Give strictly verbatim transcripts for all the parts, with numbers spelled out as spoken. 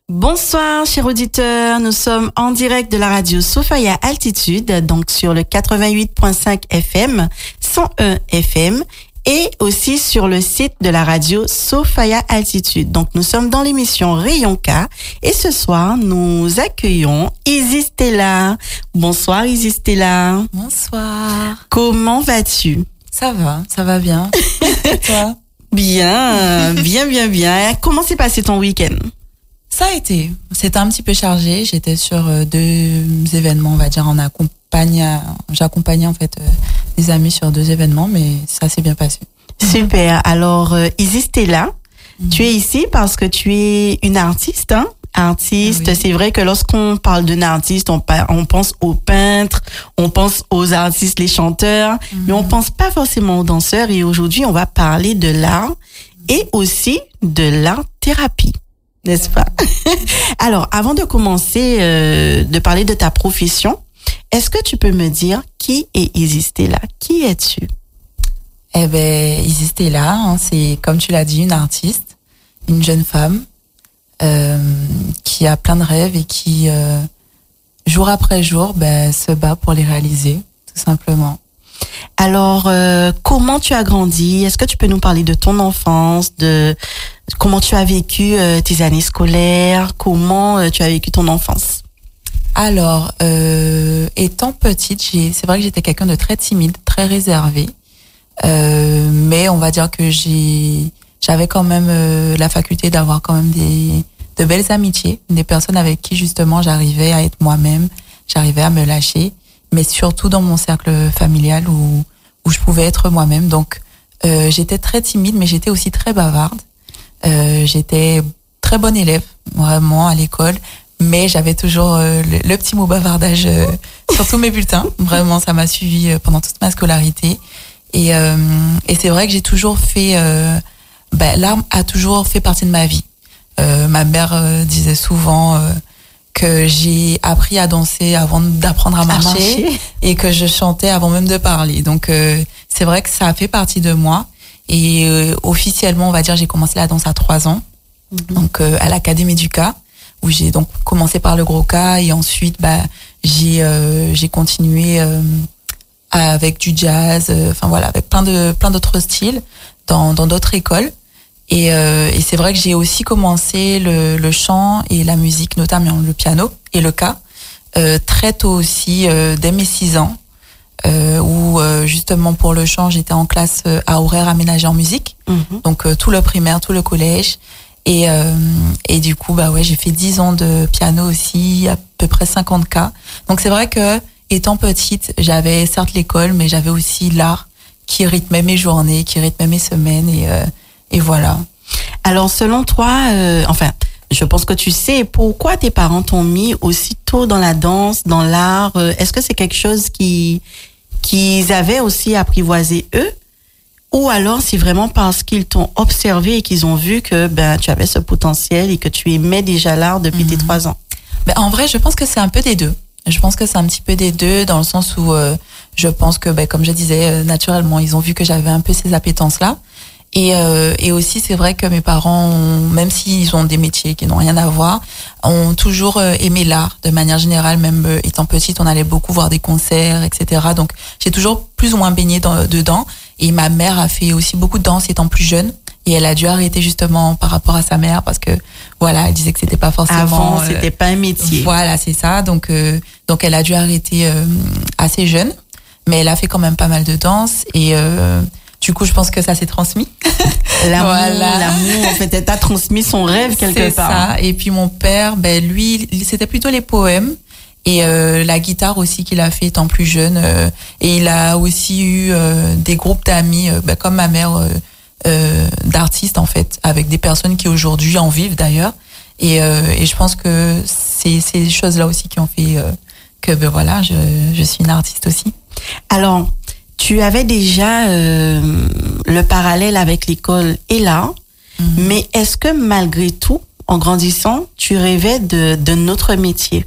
Bonsoir, chers auditeurs. Nous sommes en direct de la radio Sophia Altitude, donc sur le quatre-vingt-huit virgule cinq F M, cent un F M, et aussi sur le site de la radio Sophia Altitude. Donc, nous sommes dans l'émission Rayon K, et ce soir, nous accueillons Isis Stella. Bonsoir, Isis Stella. Bonsoir. Comment vas-tu? Ça va, ça va bien. Et toi? Bien, bien, bien, bien. Comment s'est passé ton week-end? Ça a été. C'était un petit peu chargé. J'étais sur deux événements, on va dire, en accompagnant. J'accompagnais en fait des amis sur deux événements, mais ça s'est bien passé. Super. Alors, euh, Isis Stella, mm-hmm. tu es ici parce que tu es une artiste, hein? Artiste, oui. C'est vrai que lorsqu'on parle d'un artiste, on, on pense aux peintres, on pense aux artistes, les chanteurs, mm-hmm. mais on pense pas forcément aux danseurs. Et aujourd'hui, on va parler de l'art et aussi de l'art-thérapie. N'est-ce pas? Alors, avant de commencer euh, de parler de ta profession, est-ce que tu peux me dire qui est Isis Stella? Qui es-tu? Eh ben, Isis Stella, hein, c'est, comme tu l'as dit, une artiste, une jeune femme euh, qui a plein de rêves et qui, euh, jour après jour, ben, se bat pour les réaliser, tout simplement. Alors, euh, comment tu as grandi? Est-ce que tu peux nous parler de ton enfance, de comment tu as vécu euh, tes années scolaires? Comment euh, tu as vécu ton enfance? Alors, euh, étant petite, j'ai, c'est vrai que j'étais quelqu'un de très timide, très réservé, euh, mais on va dire que j'ai, j'avais quand même euh, la faculté d'avoir quand même des de belles amitiés, des personnes avec qui justement j'arrivais à être moi-même, j'arrivais à me lâcher, mais surtout dans mon cercle familial où où je pouvais être moi-même. Donc, euh, j'étais très timide, mais j'étais aussi très bavarde. Euh, j'étais très bonne élève, vraiment, à l'école, mais j'avais toujours euh, le, le petit mot bavardage euh, sur tous mes bulletins. Vraiment, ça m'a suivi pendant toute ma scolarité. Et, euh, et c'est vrai que j'ai toujours fait... Euh, ben, l'art a toujours fait partie de ma vie. Euh, ma mère euh, disait souvent... Euh, que j'ai appris à danser avant d'apprendre à marcher, à marcher et que je chantais avant même de parler. Donc euh, c'est vrai que ça a fait partie de moi. Et euh, officiellement, on va dire, j'ai commencé la danse à trois ans, mm-hmm. donc euh, à l'Académie du K, où j'ai donc commencé par le gros K et ensuite bah j'ai euh, j'ai continué euh, avec du jazz, enfin euh, voilà, avec plein de plein d'autres styles dans dans d'autres écoles. Et, euh, et c'est vrai que j'ai aussi commencé le, le chant et la musique, notamment le piano et le K, euh, très tôt aussi, euh, dès mes six ans, euh, où euh, justement pour le chant, j'étais en classe à horaire aménagé en musique, mm-hmm. donc euh, tout le primaire, tout le collège. Et, euh, et du coup, bah ouais, j'ai fait dix ans de piano aussi, à peu près cinquante K. Donc c'est vrai que, étant petite, j'avais certes l'école, mais j'avais aussi l'art qui rythmait mes journées, qui rythmait mes semaines et... Euh, Et voilà. Alors, selon toi, euh, enfin, je pense que tu sais pourquoi tes parents t'ont mis aussitôt dans la danse, dans l'art. Euh, est-ce que c'est quelque chose qui qu'ils avaient aussi apprivoisé eux, ou alors c'est vraiment parce qu'ils t'ont observé et qu'ils ont vu que ben tu avais ce potentiel et que tu aimais déjà l'art depuis mmh. tes trois ans? Ben en vrai, je pense que c'est un peu des deux. Je pense que c'est un petit peu des deux dans le sens où euh, je pense que, ben comme je disais, euh, naturellement, ils ont vu que j'avais un peu ces appétences-là. Et, euh, et aussi, c'est vrai que mes parents, ont, même s'ils ont des métiers qui n'ont rien à voir, ont toujours euh, aimé l'art de manière générale. Même euh, étant petite, on allait beaucoup voir des concerts, et cetera. Donc, j'ai toujours plus ou moins baigné dans, dedans. Et ma mère a fait aussi beaucoup de danse étant plus jeune. Et elle a dû arrêter justement par rapport à sa mère parce que, voilà, elle disait que c'était pas forcément... Avant, c'était euh, pas un métier. Voilà, c'est ça. Donc, euh, donc elle a dû arrêter euh, assez jeune. Mais elle a fait quand même pas mal de danse. Et... Euh, Du coup, je pense que ça s'est transmis. L'amour, voilà. l'amour, en fait, elle t'a transmis son rêve quelque c'est part. C'est ça. Et puis mon père, ben lui, c'était plutôt les poèmes et euh, la guitare aussi qu'il a fait étant plus jeune. Euh, et il a aussi eu euh, des groupes d'amis, euh, ben, comme ma mère, euh, euh, d'artistes en fait, avec des personnes qui aujourd'hui en vivent d'ailleurs. Et, euh, et je pense que c'est ces choses-là aussi qui ont fait euh, que ben voilà, je, je suis une artiste aussi. Alors. Tu avais déjà euh, le parallèle avec l'école et l'art, mmh. mais est-ce que malgré tout, en grandissant, tu rêvais de, de notre métier?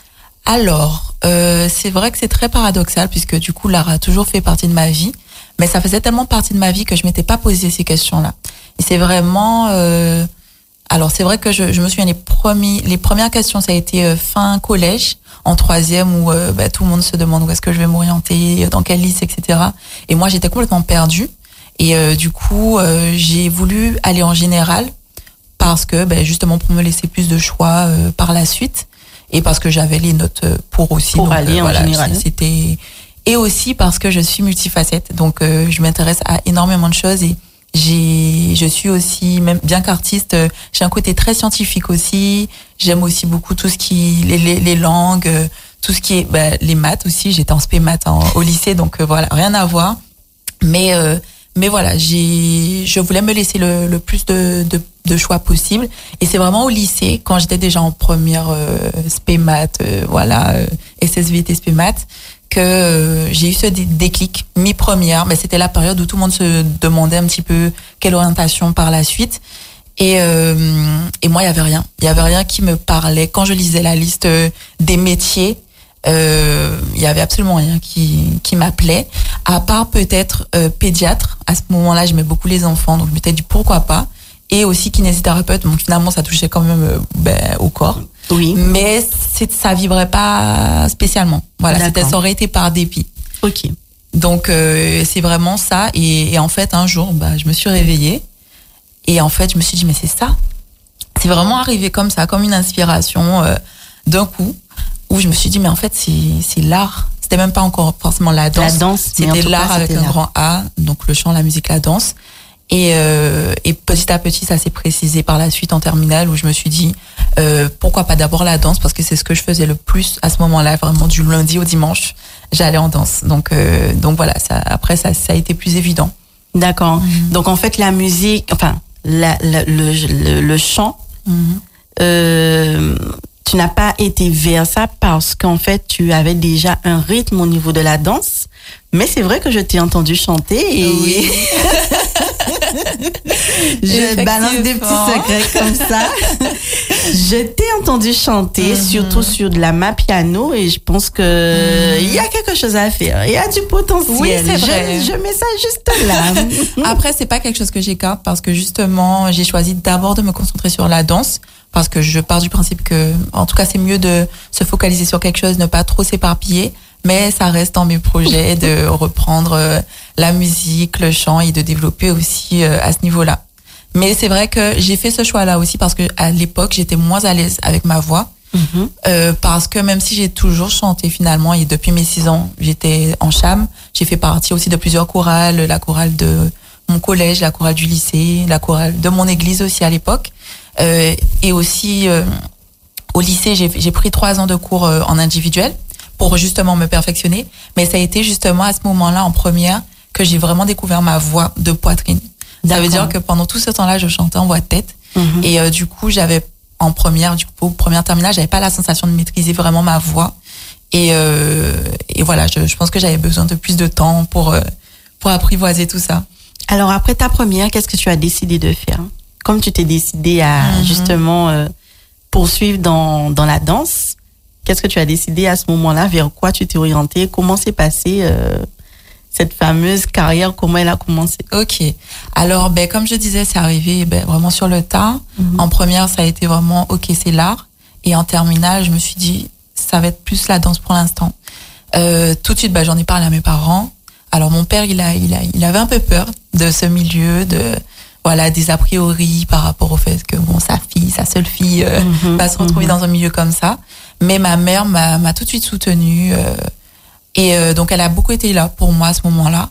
Alors, euh, c'est vrai que c'est très paradoxal puisque du coup, l'art a toujours fait partie de ma vie, mais ça faisait tellement partie de ma vie que je m'étais pas posé ces questions-là. Et c'est vraiment euh, Alors c'est vrai que je, je me souviens les premiers, les premières questions, ça a été euh, fin collège, en troisième où euh, bah, tout le monde se demande où est-ce que je vais m'orienter, dans quel lycée, et cetera. Et moi j'étais complètement perdue. Et euh, du coup euh, j'ai voulu aller en général parce que bah, justement pour me laisser plus de choix euh, par la suite et parce que j'avais les notes pour aussi. Pour donc, aller euh, en voilà, général. C'était et aussi parce que je suis multifacette, donc euh, je m'intéresse à énormément de choses et j'ai, je suis aussi, même bien qu'artiste, euh, j'ai un côté très scientifique aussi. J'aime aussi beaucoup tout ce qui, les, les, les langues, euh, tout ce qui est, bah, les maths aussi. J'étais en spé maths en, au lycée, donc euh, voilà, rien à voir. Mais, euh, mais voilà, j'ai, je voulais me laisser le, le plus de, de, de choix possible. Et c'est vraiment au lycée, quand j'étais déjà en première euh, spé maths, euh, voilà, euh, S S V T spé maths, que euh, j'ai eu ce dé- déclic mi-première, mais c'était la période où tout le monde se demandait un petit peu quelle orientation par la suite. Et, euh, et moi, il y avait rien. Il y avait rien qui me parlait. Quand je lisais la liste des métiers, euh, il y avait absolument rien qui, qui m'appelait, à part peut-être euh, pédiatre. À ce moment-là, j'aimais beaucoup les enfants, donc je m'étais dit pourquoi pas. Et aussi kinésithérapeute, donc finalement, ça touchait quand même euh, ben, au corps. Oui. Mais c'est, ça vibrait pas spécialement. Voilà, D'accord. c'était, ça aurait été par dépit. Ok. Donc euh, c'est vraiment ça. Et, et en fait, un jour, bah, je me suis réveillée et en fait, je me suis dit mais c'est ça. C'est vraiment arrivé comme ça, comme une inspiration euh, d'un coup, où je me suis dit mais en fait c'est c'est l'art. C'était même pas encore forcément la danse. La danse, mais en c'était tout l'art cas, avec c'était un l'art. grand A, donc le chant, la musique, la danse. Et, euh, et petit à petit, ça s'est précisé par la suite en terminale où je me suis dit euh, pourquoi pas d'abord la danse, parce que c'est ce que je faisais le plus à ce moment-là, vraiment du lundi au dimanche, j'allais en danse. Donc euh, donc voilà, ça, après ça ça a été plus évident. D'accord. Mhm. Donc en fait la musique, enfin la, la- le, le, le chant, Mhm. euh, tu n'as pas été vers ça parce qu'en fait tu avais déjà un rythme au niveau de la danse. Mais c'est vrai que je t'ai entendu chanter et Oui. je balance des petits Effectivement. secrets comme ça. Je t'ai entendu chanter, Mhm. surtout sur de la main piano, et je pense que il y a quelque chose à faire. Il y a du potentiel. Oui, c'est vrai. Je, je mets ça juste là. Après, c'est pas quelque chose que j'écarte parce que justement, j'ai choisi d'abord de me concentrer sur la danse parce que je pars du principe que, en tout cas, c'est mieux de se focaliser sur quelque chose, ne pas trop s'éparpiller. Mais ça reste dans mes projets de reprendre euh, la musique, le chant et de développer aussi euh, à ce niveau-là. Mais c'est vrai que j'ai fait ce choix-là aussi parce que à l'époque, j'étais moins à l'aise avec ma voix. Mhm. Euh, parce que même si j'ai toujours chanté finalement, et depuis mes six ans, j'étais en cham, j'ai fait partie aussi de plusieurs chorales, la chorale de mon collège, la chorale du lycée, la chorale de mon église aussi à l'époque. Euh, et aussi, euh, au lycée, j'ai, j'ai pris trois ans de cours euh, en individuel pour justement me perfectionner. Mais ça a été justement à ce moment-là, en première, que j'ai vraiment découvert ma voix de poitrine. Ça veut dire que pendant tout ce temps-là, je chantais en voix de tête. Mhm. Et euh, du coup, j'avais en première, du coup, première terminale, j'avais pas la sensation de maîtriser vraiment ma voix. Et, euh, et voilà, je, je pense que j'avais besoin de plus de temps pour euh, pour apprivoiser tout ça. Alors après ta première, qu'est-ce que tu as décidé de faire? Comme tu t'es décidé à Mhm. justement euh, poursuivre dans dans la danse, qu'est-ce que tu as décidé à ce moment-là? Vers quoi tu t'es orienté? Comment s'est passée euh, cette fameuse carrière? Comment elle a commencé? Ok. Alors, ben comme je disais, c'est arrivé ben, vraiment sur le tas. Mhm. En première, ça a été vraiment ok, c'est l'art. Et en terminale, je me suis dit, ça va être plus la danse pour l'instant. Euh, tout de suite, ben, j'en ai parlé à mes parents. Alors mon père, il a, il a, il avait un peu peur de ce milieu, de voilà des a priori par rapport au fait que bon, sa fille, sa seule fille, euh, Mhm. va se retrouver Mhm. dans un milieu comme ça. Mais ma mère m'a, m'a tout de suite soutenue. Euh, et euh, donc elle a beaucoup été là pour moi à ce moment-là.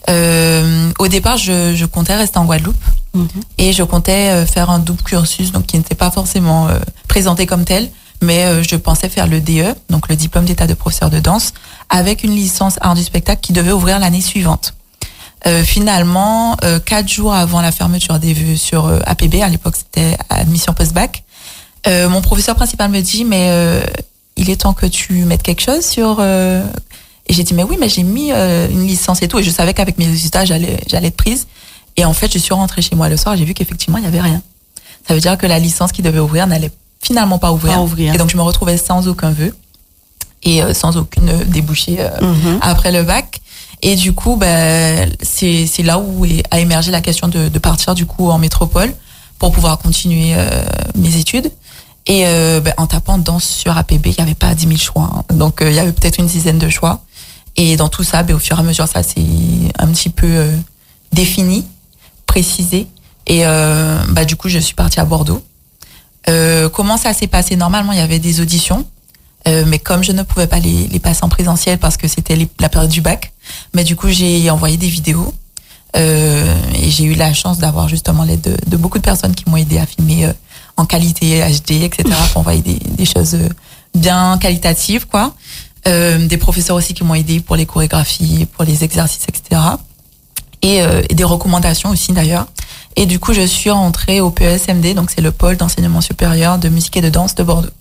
Euh, au départ, je, je comptais rester en Guadeloupe Mhm. et je comptais euh, faire un double cursus, donc qui n'était pas forcément euh, présenté comme tel, mais euh, je pensais faire le D E, donc le diplôme d'état de professeur de danse, avec une licence art du spectacle qui devait ouvrir l'année suivante. Euh, finalement, euh, quatre jours avant la fermeture des vœux sur euh, A P B, à l'époque c'était admission post-bac, euh, mon professeur principal me dit mais euh, il est temps que tu mettes quelque chose sur euh... et j'ai dit mais oui mais j'ai mis euh, une licence et tout et je savais qu'avec mes résultats j'allais j'allais être prise et en fait je suis rentrée chez moi le soir, j'ai vu qu'effectivement il y avait rien. Ça veut dire que la licence qui devait ouvrir n'allait finalement pas ouvrir, Pas ouvrir. et donc je me retrouvais sans aucun vœu et euh, sans aucune débouchée euh, Mhm. après le bac. Et du coup, ben, c'est, c'est là où est- a émergé la question de, de partir du coup en métropole pour pouvoir continuer euh, mes études. Et euh, ben, en tapant danse sur A P B, il n'y avait pas dix mille choix. Hein. Donc, euh, il y avait peut-être une dizaine de choix. Et dans tout ça, ben, au fur et à mesure, ça s'est un petit peu euh, défini, précisé. Et euh, bah, du coup, je suis partie à Bordeaux. Euh, comment ça s'est passé? Normalement, il y avait des auditions. Euh, mais comme je ne pouvais pas les, les passer en présentiel parce que c'était les, la période du bac, mais du coup, j'ai envoyé des vidéos. Euh, et j'ai eu la chance d'avoir justement l'aide de, de beaucoup de personnes qui m'ont aidé à filmer euh, en qualité H D, et cetera, pour envoyer des, des choses bien qualitatives, quoi. Euh, des professeurs aussi qui m'ont aidé pour les chorégraphies, pour les exercices, et cetera. Et, euh, et des recommandations aussi d'ailleurs. Et du coup, je suis rentrée au P E S M D, donc c'est le pôle d'enseignement supérieur de musique et de danse de Bordeaux.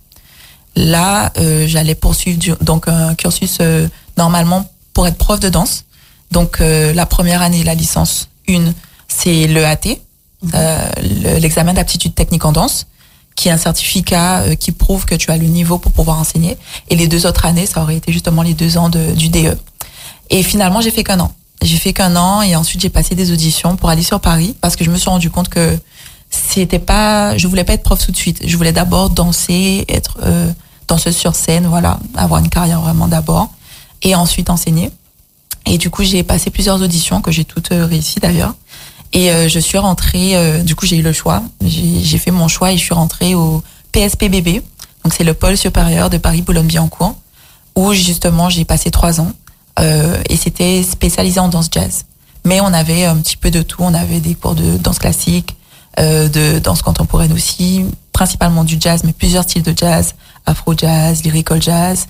Là, euh, j'allais poursuivre du, donc un cursus euh, normalement pour être prof de danse. Donc euh, la première année, la licence un, c'est l'E A T, mmh. euh, l'examen d'aptitude technique en danse, qui est un certificat euh, qui prouve que tu as le niveau pour pouvoir enseigner. Et les deux autres années, ça aurait été justement les deux ans de, du D E. Et finalement, j'ai fait qu'un an. J'ai fait qu'un an et ensuite j'ai passé des auditions pour aller sur Paris parce que je me suis rendu compte que c'était pas, je voulais pas être prof tout de suite. Je voulais d'abord danser, être euh, danseuse sur scène, voilà, avoir une carrière vraiment d'abord et ensuite enseigner. Et du coup, j'ai passé plusieurs auditions que j'ai toutes euh, réussies d'ailleurs. Et euh, je suis rentrée, euh, du coup, j'ai eu le choix. J'ai, j'ai fait mon choix et je suis rentrée au P S P B B. Donc, c'est le pôle supérieur de Paris-Boulogne-Billancourt, où justement, j'ai passé trois ans. Euh, et c'était spécialisé en danse jazz. Mais on avait un petit peu de tout. On avait des cours de danse classique, euh, de danse contemporaine aussi, principalement du jazz, mais plusieurs styles de jazz, afro-jazz, lyrical jazz.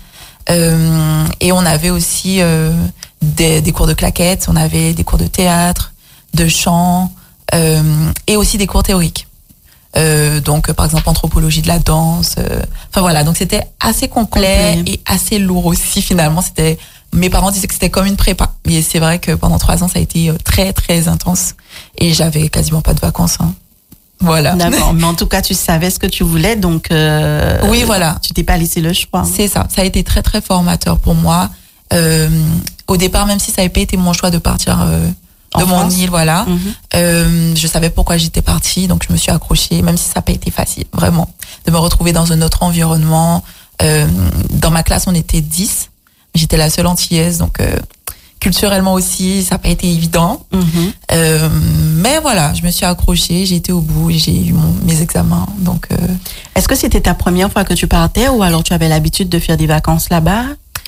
Euh, et on avait aussi euh, des, des cours de claquettes, on avait des cours de théâtre, de chant, euh, et aussi des cours théoriques. Euh, donc, par exemple, anthropologie de la danse. Euh, enfin voilà, donc c'était assez complet, complet et assez lourd aussi finalement. C'était, mes parents disaient que c'était comme une prépa. Mais c'est vrai que pendant trois ans, ça a été très très intense et j'avais quasiment pas de vacances. Hein. Voilà. D'accord. Mais en tout cas, tu savais ce que tu voulais, donc. Euh, oui, voilà. Tu t'es pas laissé le choix. C'est ça. Ça a été très très formateur pour moi. Euh, au départ, même si ça n'avait pas été mon choix de partir euh, de en mon France. île, voilà. Mm-hmm. Euh, je savais pourquoi j'étais partie, donc je me suis accrochée, même si ça n'a pas été facile, vraiment, de me retrouver dans un autre environnement. Euh, dans ma classe, on était dix. J'étais la seule antillaise, donc. Euh, Culturellement aussi, ça n'a pas été évident. Mm-hmm. Euh, mais voilà, je me suis accrochée, j'ai été au bout et j'ai eu mon, mes examens. Donc, euh... Est-ce que c'était ta première fois que tu partais ou alors tu avais l'habitude de faire des vacances là-bas?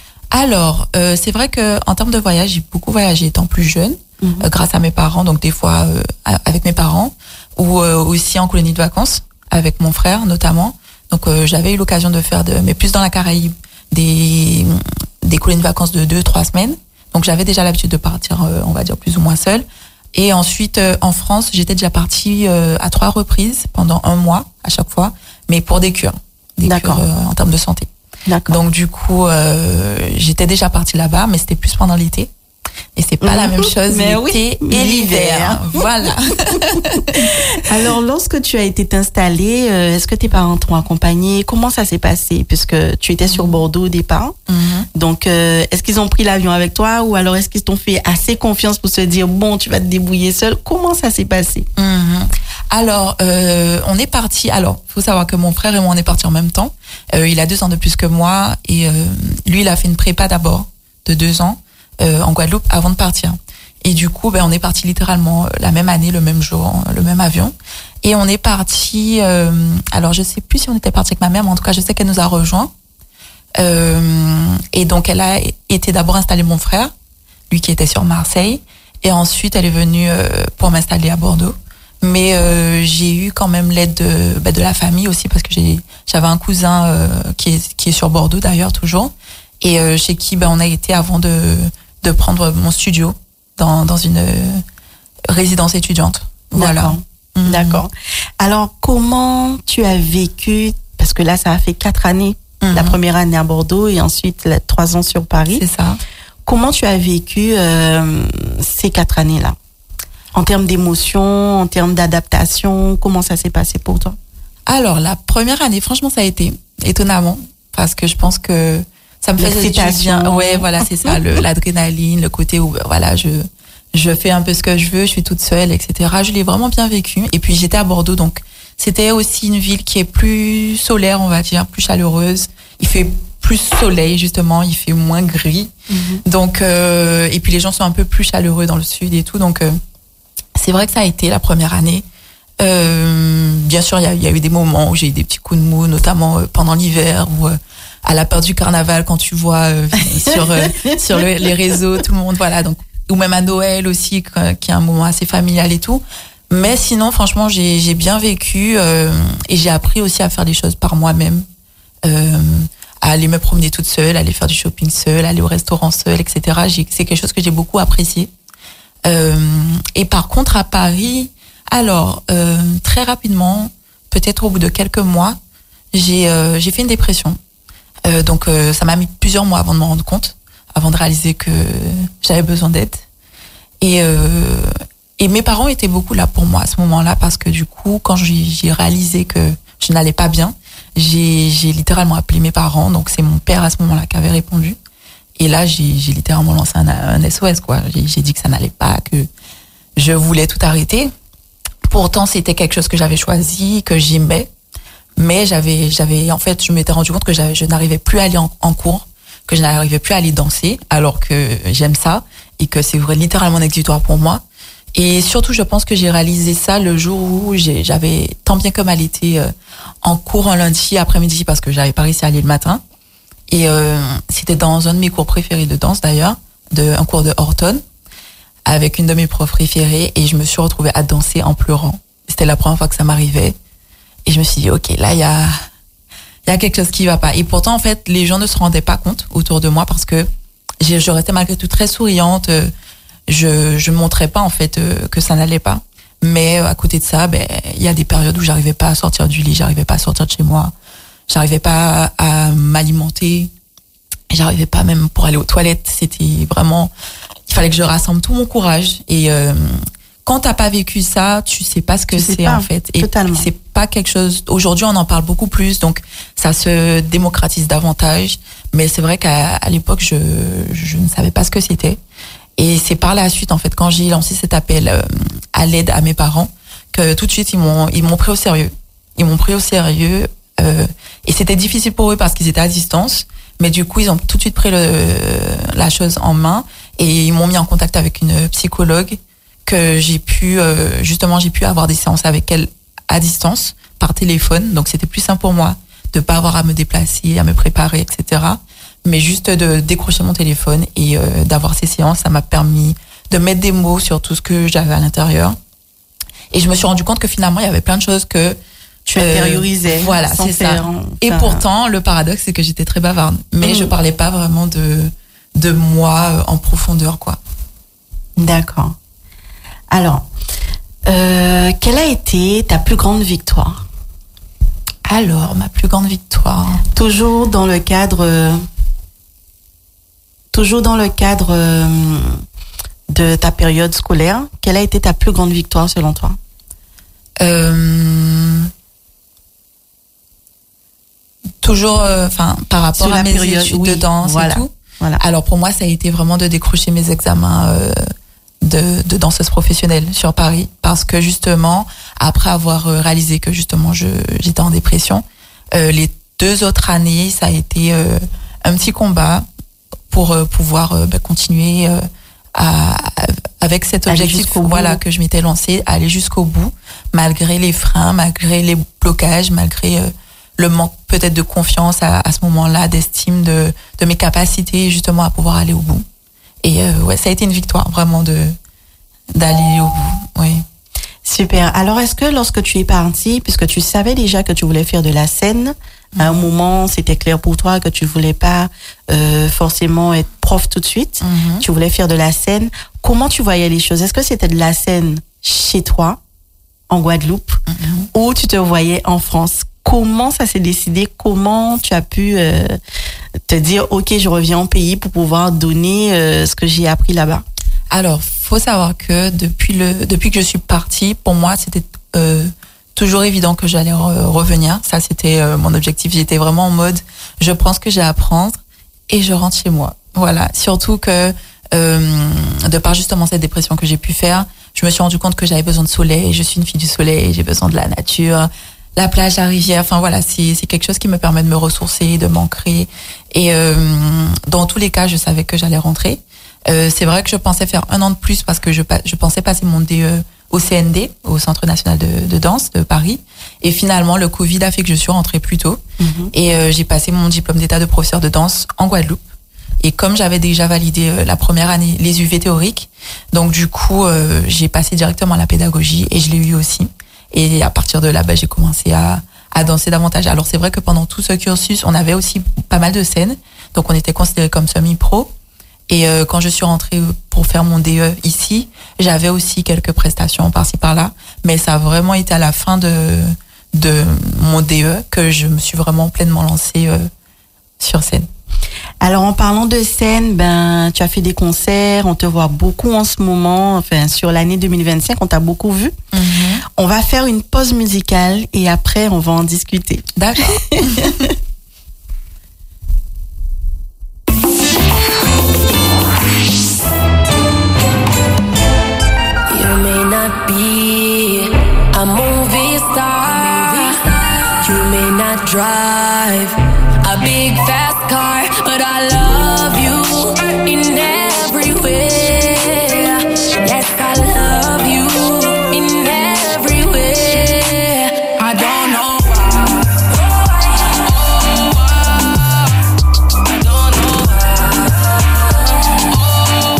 Alors, euh, c'est vrai qu'en termes de voyage, j'ai beaucoup voyagé étant plus jeune, mm-hmm. euh, grâce à mes parents, donc des fois euh, avec mes parents, ou euh, aussi en colonie de vacances, avec mon frère notamment. Donc euh, j'avais eu l'occasion de faire, de, mais plus dans la Caraïbe, des, des colonies de vacances de deux, trois semaines. Donc j'avais déjà l'habitude de partir, euh, on va dire plus ou moins seule. Et ensuite euh, en France, j'étais déjà partie euh, à trois reprises pendant un mois à chaque fois, mais pour des cures, des D'accord. cures euh, en termes de santé. D'accord. Donc du coup, euh, j'étais déjà partie là-bas, mais c'était plus pendant l'été. Et c'est pas mmh. la même chose mais l'été oui, et l'hiver. Voilà. Alors, lorsque tu as été installée, euh, est-ce que tes parents t'ont accompagnée? Comment ça s'est passé? Puisque tu étais sur Bordeaux au départ. Mmh. Donc, euh, est-ce qu'ils ont pris l'avion avec toi ou alors est-ce qu'ils t'ont fait assez confiance pour se dire, bon, tu vas te débrouiller seule? Comment ça s'est passé? Mmh. Alors, euh, on est parti. Alors, il faut savoir que mon frère et moi, on est partis en même temps. Euh, il a deux ans de plus que moi et euh, lui, il a fait une prépa d'abord de deux ans. Euh, en Guadeloupe avant de partir. Et du coup, ben, on est parti littéralement la même année, le même jour, le même avion. Et on est parti, euh, alors je sais plus si on était parti avec ma mère, mais en tout cas, je sais qu'elle nous a rejoints. Euh, et donc, elle a été d'abord installer mon frère, lui qui était sur Marseille. Et ensuite, elle est venue euh, pour m'installer à Bordeaux. Mais euh, j'ai eu quand même l'aide de, ben, de la famille aussi, parce que j'ai, j'avais un cousin euh, qui est, qui est sur Bordeaux d'ailleurs, toujours. Et euh, chez qui ben, on a été avant de... de prendre mon studio dans, dans une résidence étudiante. Voilà. D'accord. Mmh. D'accord. Alors, comment tu as vécu, parce que là, ça a fait quatre années, mmh. la première année à Bordeaux et ensuite la, trois ans sur Paris. C'est ça. Comment tu as vécu euh, ces quatre années-là? En termes d'émotion, en termes d'adaptation, comment ça s'est passé pour toi? Alors, la première année, franchement, ça a été étonnamment, parce que je pense que ça me faisait du bien. Ouais, voilà, c'est ça, le, l'adrénaline, le côté où, voilà, je, je fais un peu ce que je veux, je suis toute seule, et cetera. Je l'ai vraiment bien vécu. Et puis, j'étais à Bordeaux, donc, c'était aussi une ville qui est plus solaire, on va dire, plus chaleureuse. Il fait plus soleil, justement, il fait moins gris. Mm-hmm. Donc, euh, et puis les gens sont un peu plus chaleureux dans le sud et tout. Donc, euh, c'est vrai que ça a été la première année. Euh, bien sûr, il y a, y a eu des moments où j'ai eu des petits coups de mou, notamment euh, pendant l'hiver ou euh, à la peur du carnaval, quand tu vois euh, sur euh, sur le, les réseaux, tout le monde, voilà. Donc, ou même à Noël aussi, qui est un moment assez familial et tout. Mais sinon, franchement, j'ai j'ai bien vécu euh, et j'ai appris aussi à faire des choses par moi-même, euh, à aller me promener toute seule, à aller faire du shopping seule, aller au restaurant seule, et cetera. J'ai, c'est quelque chose que j'ai beaucoup apprécié. Euh, et par contre, à Paris, alors euh, très rapidement, peut-être au bout de quelques mois, j'ai euh, j'ai fait une dépression. Euh, donc euh, ça m'a mis plusieurs mois avant de m'en rendre compte, avant de réaliser que j'avais besoin d'aide. Et euh, et mes parents étaient beaucoup là pour moi à ce moment-là, parce que du coup, quand j'ai, j'ai réalisé que je n'allais pas bien, j'ai j'ai littéralement appelé mes parents. Donc c'est mon père à ce moment-là qui avait répondu. Et là, j'ai, j'ai littéralement lancé un, un S O S, quoi. J'ai, j'ai dit que ça n'allait pas, que je voulais tout arrêter. Pourtant, c'était quelque chose que j'avais choisi, que j'aimais. Mais j'avais, j'avais, en fait, je m'étais rendu compte que j'avais, je n'arrivais plus à aller en, en cours, que je n'arrivais plus à aller danser, alors que j'aime ça, et que c'est vrai, littéralement un exutoire pour moi. Et surtout, je pense que j'ai réalisé ça le jour où j'ai, j'avais tant bien que mal été euh, en cours un lundi après-midi, parce que j'avais pas réussi à aller le matin. Et euh, c'était dans un de mes cours préférés de danse d'ailleurs, de, un cours de Horton, avec une de mes profs préférées, et je me suis retrouvée à danser en pleurant. C'était la première fois que ça m'arrivait. Et je me suis dit, ok, là, il y a, il y a quelque chose qui va pas. Et pourtant, en fait, les gens ne se rendaient pas compte autour de moi, parce que je, je restais malgré tout très souriante. Je, je montrais pas, en fait, que ça n'allait pas. Mais à côté de ça, ben, il y a des périodes où j'arrivais pas à sortir du lit, j'arrivais pas à sortir de chez moi. J'arrivais pas à, à m'alimenter. J'arrivais pas même pour aller aux toilettes. C'était vraiment, il fallait que je rassemble tout mon courage. Et euh, quand t'as pas vécu ça, tu sais pas ce que tu c'est pas, en fait. Et totalement. C'est pas quelque chose. Aujourd'hui, on en parle beaucoup plus, donc ça se démocratise davantage. Mais c'est vrai qu'à à l'époque, je je ne savais pas ce que c'était. Et c'est par la suite, en fait, quand j'ai lancé cet appel euh, à l'aide à mes parents, que tout de suite ils m'ont ils m'ont pris au sérieux. Ils m'ont pris au sérieux. Euh, et c'était difficile pour eux parce qu'ils étaient à distance, mais du coup ils ont tout de suite pris le, la chose en main, et ils m'ont mis en contact avec une psychologue que j'ai pu euh, justement j'ai pu avoir des séances avec elle à distance par téléphone. Donc c'était plus simple pour moi de pas avoir à me déplacer, à me préparer, et cetera. Mais juste de décrocher mon téléphone et euh, d'avoir ces séances, ça m'a permis de mettre des mots sur tout ce que j'avais à l'intérieur. Et je me suis rendu compte que finalement il y avait plein de choses que tu intériorisais. Euh, voilà, c'est ça. En... Et pourtant, le paradoxe, c'est que j'étais très bavarde. Mais mmh. je parlais pas vraiment de, de moi en profondeur, quoi. D'accord. Alors, euh, quelle a été ta plus grande victoire? Alors, ma plus grande victoire. Toujours dans le cadre, toujours dans le cadre euh, de ta période scolaire, quelle a été ta plus grande victoire selon toi? Euh... Toujours, enfin, euh, par rapport Sur à mes période, études oui, de danse voilà, et tout. Voilà. Alors pour moi, ça a été vraiment de décrocher mes examens euh, de, de danseuse professionnelle sur Paris, parce que justement, après avoir réalisé que justement je j'étais en dépression, euh, les deux autres années, ça a été euh, un petit combat pour euh, pouvoir euh, bah, continuer euh, à, avec cet objectif, voilà, que je m'étais lancé, aller jusqu'au bout, malgré les freins, malgré les blocages, malgré euh, le manque peut-être de confiance à, à ce moment-là, d'estime de, de mes capacités justement à pouvoir aller au bout. Et euh, ouais, ça a été une victoire vraiment de d'aller au bout. Oui. Super. Alors, est-ce que lorsque tu es partie, puisque tu savais déjà que tu voulais faire de la scène, mmh. à un moment, c'était clair pour toi que tu voulais pas euh, forcément être prof tout de suite, mmh. tu voulais faire de la scène. Comment tu voyais les choses? Est-ce que c'était de la scène chez toi, en Guadeloupe, mmh. ou tu te voyais en France? Comment ça s'est décidé? Comment tu as pu euh, te dire, ok, je reviens au pays pour pouvoir donner euh, ce que j'ai appris là-bas? Alors, faut savoir que depuis le depuis que je suis partie, pour moi, c'était euh, toujours évident que j'allais re- revenir. Ça, c'était euh, mon objectif. J'étais vraiment en mode, je prends ce que j'ai à apprendre et je rentre chez moi. Voilà. Surtout que euh, de par justement cette dépression que j'ai pu faire, je me suis rendu compte que j'avais besoin de soleil. Je suis une fille du soleil, j'ai besoin de la nature, la plage, la rivière. Enfin voilà, c'est c'est quelque chose qui me permet de me ressourcer, de m'ancrer. Et euh, dans tous les cas, je savais que j'allais rentrer. Euh, c'est vrai que je pensais faire un an de plus parce que je je pensais passer mon D E au C N D, au Centre national de, de danse de Paris. Et finalement, le Covid a fait que je suis rentrée plus tôt. Mm-hmm. Et euh, j'ai passé mon diplôme d'état de professeur de danse en Guadeloupe. Et comme j'avais déjà validé euh, la première année les U V théoriques, donc du coup, euh, j'ai passé directement à la pédagogie et je l'ai eu aussi. Et à partir de là, bah, j'ai commencé à, à danser davantage. Alors c'est vrai que pendant tout ce cursus, on avait aussi pas mal de scènes. Donc on était considérés comme semi-pro. Et euh, quand je suis rentrée pour faire mon D E ici, j'avais aussi quelques prestations par-ci par-là, mais ça a vraiment été à la fin de de mon D E que je me suis vraiment pleinement lancée euh, sur scène. Alors en parlant de scène, ben tu as fait des concerts, on te voit beaucoup en ce moment, enfin sur l'année deux mille vingt-cinq, on t'a beaucoup vu. Mm-hmm. On va faire une pause musicale et après on va en discuter. D'accord. Be a movie star. You may not drive a big fast car, but I love you in every way. Yes, I love you in every way. I don't know why. Oh, why. I don't know why. Oh,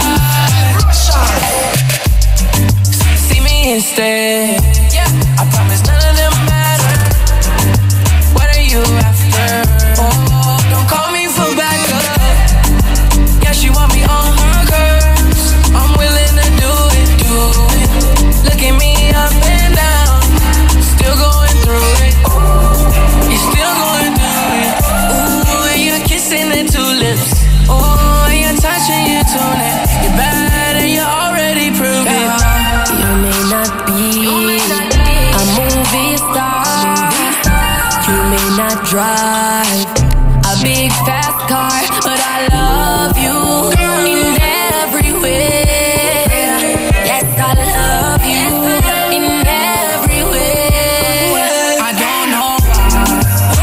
why. See me instead. Yeah, I promise none of them matter. What are you after? Oh, don't call me for backup. Yeah, she want me on her curves. I'm willing to do it, do it. Look at me up and down, still going through it. You're still going through it. Ooh, and you're kissing the tulips. Oh, and you're touching your tunic. You're bad and you already proved it. You may not be a movie star. You may not drive a big fast car, but I love you in every way. Yes, I love you in every way. I don't know why.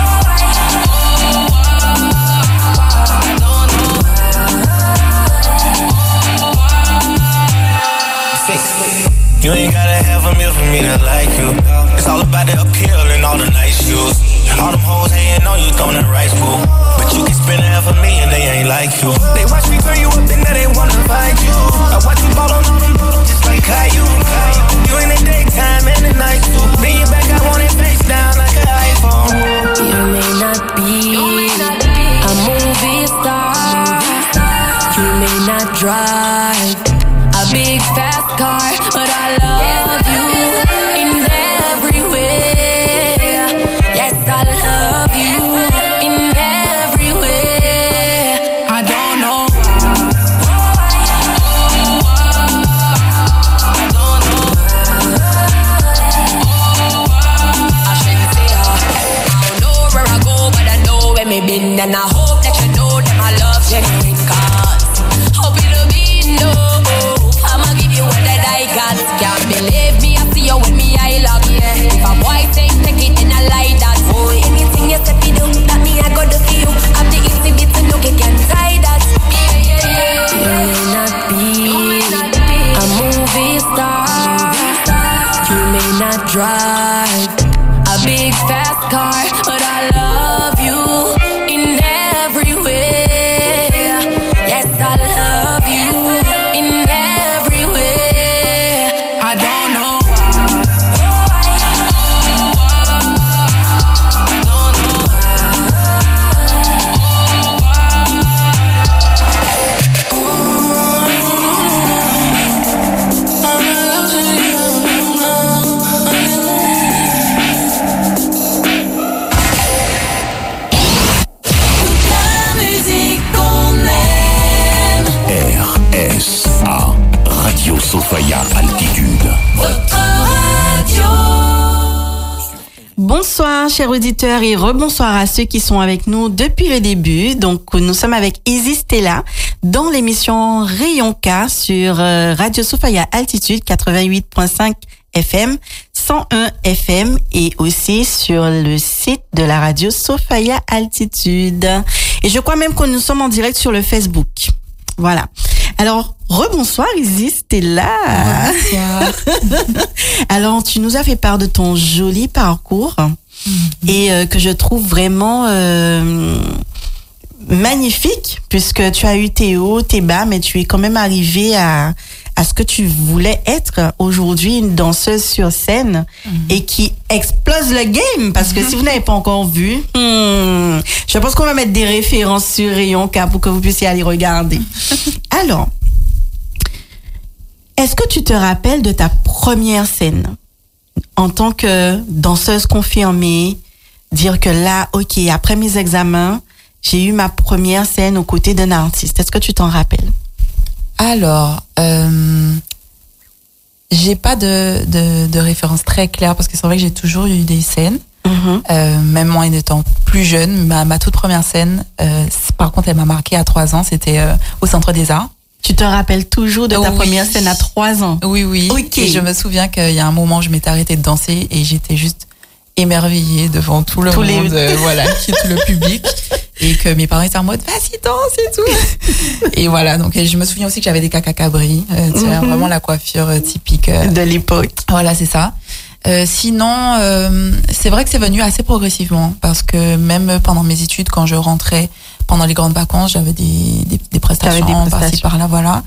I don't know why. You ain't gotta have a meal for me to like you. It's all about the appeal and all the nice shoes. All them hoes hating on you, throwing that rice pool. But you can spend half a million, they ain't like you. They watch me turn you up and now they wanna fight you. I watch you ball on all them bottles just like Caillou. You in the daytime and the night too. Bend your back, I want it face down like an iPhone. You may not be a movie star. You may not drive a big fast car, but I love you in every way. Yes, I love you in every way. I don't know why. I don't know why. I shouldn't say uh, I don't know where I go, but I know where me been, and I hope that you know that my love genuine. Cause hope it'll be no. I'ma give you what that I got. Can't believe me, I see you with me, I love you. If a boy say take it, then I like that. Oh, anything you say, do that me, I go do for you. I'm the exhibit, so no can tie that. Yeah, yeah, yeah. You may not be a movie star. You may not drive a big fast car, but I love you in every way. Yes, I love you in every way. I don't know why. Rebonsoir, chers auditeurs, et rebonsoir à ceux qui sont avec nous depuis le début. Donc, nous sommes avec Isis Stella dans l'émission Rayon K sur Radio Sophia Altitude quatre-vingt-huit virgule cinq F M, cent un F M et aussi sur le site de la radio Sophia Altitude. Et je crois même que nous sommes en direct sur le Facebook. Voilà. Alors, rebonsoir Isis, t'es là. Bonsoir. Alors, tu nous as fait part de ton joli parcours mm-hmm. et euh, que je trouve vraiment euh, magnifique puisque tu as eu tes hauts, tes bas, mais tu es quand même arrivée à à ce que tu voulais être aujourd'hui, une danseuse sur scène mm-hmm. et qui explose le game. Parce que mm-hmm. si vous n'avez pas encore vu, hmm, je pense qu'on va mettre des références sur Rayon K pour que vous puissiez aller regarder. Alors, est-ce que tu te rappelles de ta première scène en tant que danseuse confirmée, dire que là, ok, après mes examens, j'ai eu ma première scène aux côtés d'un artiste. Est-ce que tu t'en rappelles? Alors, euh, j'ai pas de, de, de référence très claire parce que c'est vrai que j'ai toujours eu des scènes, mm-hmm. euh, même moi en étant plus jeune. Ma, ma toute première scène, euh, par contre, elle m'a marquée à trois ans, c'était euh, au Centre des Arts. Tu te rappelles toujours de ta oui. première scène à trois ans? Oui, oui. Okay. Et je me souviens qu'il y a un moment, je m'étais arrêtée de danser et j'étais juste émerveillée devant tout le Tous monde, les... euh, voilà, qui tout le public. Et que mes parents étaient en mode vas-y danse et tout. Et voilà, donc je me souviens aussi que j'avais des caca cabri, euh, tu vois, mm-hmm. vraiment la coiffure euh, typique euh, de l'époque. Voilà, c'est ça. Euh, sinon, euh, c'est vrai que c'est venu assez progressivement parce que même pendant mes études, quand je rentrais pendant les grandes vacances, j'avais des, des, des prestations, des prestations. par-ci par-là, voilà.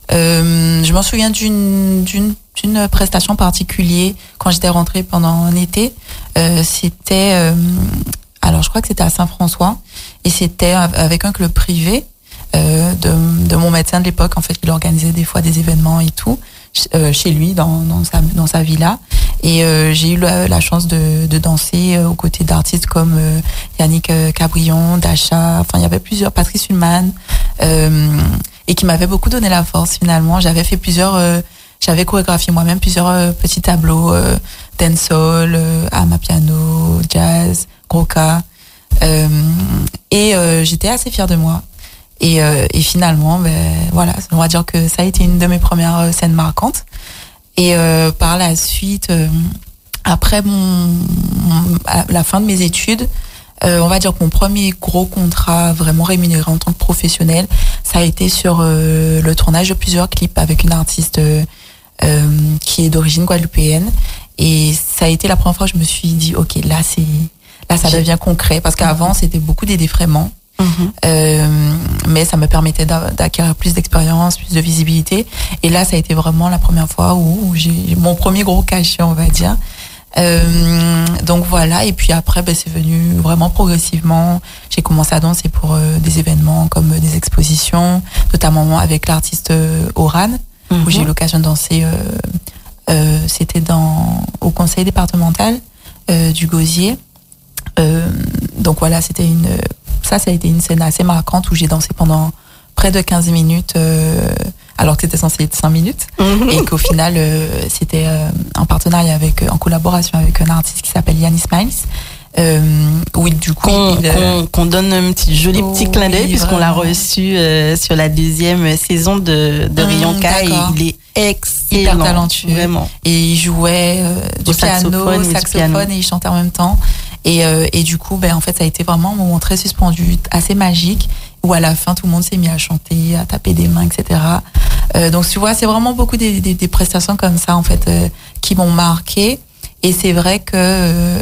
Euh, je m'en souviens d'une, d'une, d'une prestation particulière quand j'étais rentrée pendant un été. Euh, c'était, euh, alors je crois que c'était à Saint-François et c'était avec un club privé euh, de, de mon médecin de l'époque. En fait, il organisait des fois des événements et tout euh, chez lui dans, dans sa dans sa villa. Et euh, j'ai eu la, la chance de, de danser euh, aux côtés d'artistes comme euh, Yannick euh, Cabrion, Dasha, enfin il y avait plusieurs, Patrice Hulman, euh, et qui m'avait beaucoup donné la force finalement. J'avais fait plusieurs, euh, j'avais chorégraphié moi-même plusieurs euh, petits tableaux, euh, dancehall, euh, amapiano, jazz, gros-ka, euh, et euh, j'étais assez fière de moi. Et, euh, et finalement, ben voilà, on va dire que ça a été une de mes premières scènes marquantes. Et euh, par la suite, euh, après mon, mon, à la fin de mes études, euh, on va dire que mon premier gros contrat vraiment rémunéré en tant que professionnel, ça a été sur euh, le tournage de plusieurs clips avec une artiste euh, euh, qui est d'origine guadeloupéenne. Et ça a été la première fois que je me suis dit, ok, là c'est là ça devient concret, parce qu'avant c'était beaucoup des défraiements. Mm-hmm. Euh, mais ça me permettait d'acquérir plus d'expérience, plus de visibilité. Et là, ça a été vraiment la première fois où j'ai mon premier gros cachet, on va dire. Euh, donc voilà. Et puis après, ben, c'est venu vraiment progressivement. J'ai commencé à danser pour euh, des événements comme euh, des expositions, notamment avec l'artiste euh, Oran, mm-hmm. où j'ai eu l'occasion de danser. Euh, euh, c'était dans au conseil départemental euh, du Gosier. Euh, donc voilà, c'était une ça, ça a été une scène assez marquante où j'ai dansé pendant près de quinze minutes, euh, alors que c'était censé être cinq minutes. Mmh. Et qu'au final, euh, c'était euh, en partenariat avec, en collaboration avec un artiste qui s'appelle Yannis Miles. Euh, oui, du coup. Qu'on, il, euh, qu'on, qu'on donne un petit joli petit oh, clin d'œil, oui, puisqu'on l'a reçu euh, sur la deuxième saison de, de mmh, Rayon K. Et il est excellent. Hyper talentueux. Vraiment. Et il jouait euh, du Au piano, saxophone, saxophone piano. Et il chantait en même temps. Et, euh, et du coup, ben, en fait, ça a été vraiment un moment très suspendu, assez magique, où à la fin, tout le monde s'est mis à chanter, à taper des mains, et cetera. Euh, donc, tu vois, c'est vraiment beaucoup des, des, des prestations comme ça, en fait, euh, qui m'ont marqué. Et c'est vrai que euh,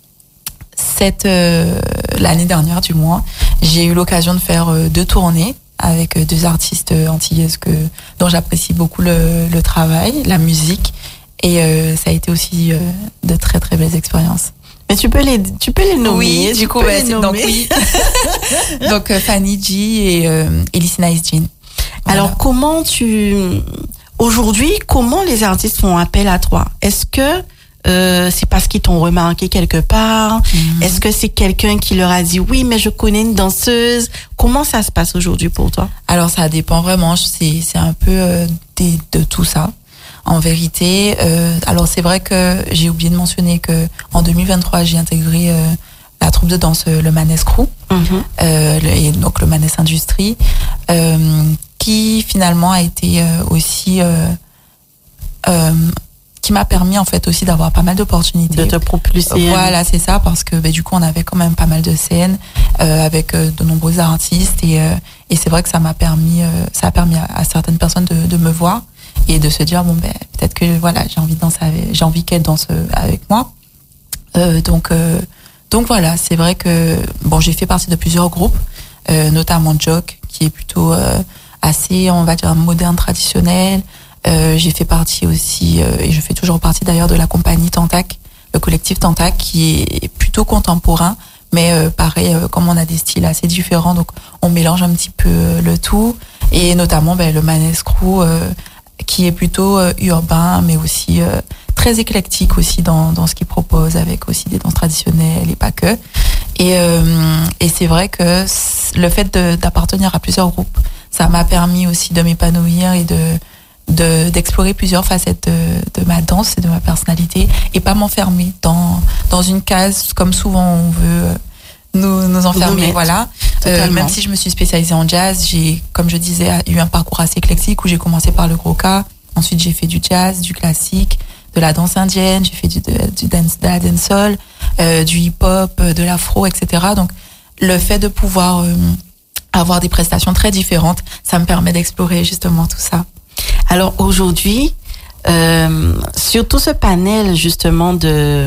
cette euh, l'année dernière, du moins, j'ai eu l'occasion de faire euh, deux tournées avec euh, deux artistes antillaises que dont j'apprécie beaucoup le, le travail, la musique. Et euh, ça a été aussi euh, de très, très belles expériences. Mais tu peux les, tu peux les nommer. Oui, du coup, ouais, donc oui. donc euh, Fanny G et euh, Elise Nice Jean. Voilà. Alors comment tu, aujourd'hui, comment les artistes font appel à toi? Est-ce que euh, c'est parce qu'ils t'ont remarqué quelque part? Mm-hmm. Est-ce que c'est quelqu'un qui leur a dit oui, mais je connais une danseuse? Comment ça se passe aujourd'hui pour toi? Alors ça dépend vraiment. C'est c'est un peu euh, des, de tout ça. En vérité, euh, alors c'est vrai que j'ai oublié de mentionner que en deux mille vingt-trois, j'ai intégré euh, la troupe de danse euh, le Manès Crew, mm-hmm. euh, le, et donc le Manès Industrie, euh, qui finalement a été euh, aussi euh, euh, qui m'a permis en fait aussi d'avoir pas mal d'opportunités. De te propulser. Voilà, c'est ça, parce que bah, du coup on avait quand même pas mal de scènes euh, avec euh, de nombreux artistes et euh, et c'est vrai que ça m'a permis euh, ça a permis à, à certaines personnes de, de me voir et de se dire bon ben peut-être que voilà j'ai envie de danser avec, j'ai envie qu'elle danse avec moi. Euh, donc euh, donc voilà, c'est vrai que bon j'ai fait partie de plusieurs groupes, euh, notamment Jock qui est plutôt euh, assez on va dire moderne traditionnel. Euh, j'ai fait partie aussi euh, et je fais toujours partie d'ailleurs de la compagnie Tantac, le collectif Tantac qui est plutôt contemporain. Mais euh, pareil, euh, comme on a des styles assez différents, donc on mélange un petit peu euh, le tout, et notamment ben, le Manès Crew euh, qui est plutôt euh, urbain, mais aussi euh, très éclectique aussi dans dans ce qu'il propose, avec aussi des danses traditionnelles et pas que. Et euh, et c'est vrai que le fait de, d'appartenir à plusieurs groupes, ça m'a permis aussi de m'épanouir et de de d'explorer plusieurs facettes de, de ma danse et de ma personnalité et pas m'enfermer dans dans une case comme souvent on veut nous nous enfermer. Nous voilà. Euh, même si je me suis spécialisée en jazz, j'ai, comme je disais, eu un parcours assez éclectique où j'ai commencé par le Gros-Ka, ensuite j'ai fait du jazz, du classique, de la danse indienne, j'ai fait du, de, du dance, de la dancehall, euh, du hip-hop, de l'afro, et cetera. Donc le fait de pouvoir euh, avoir des prestations très différentes, ça me permet d'explorer justement tout ça. Alors aujourd'hui, euh, sur tout ce panel justement de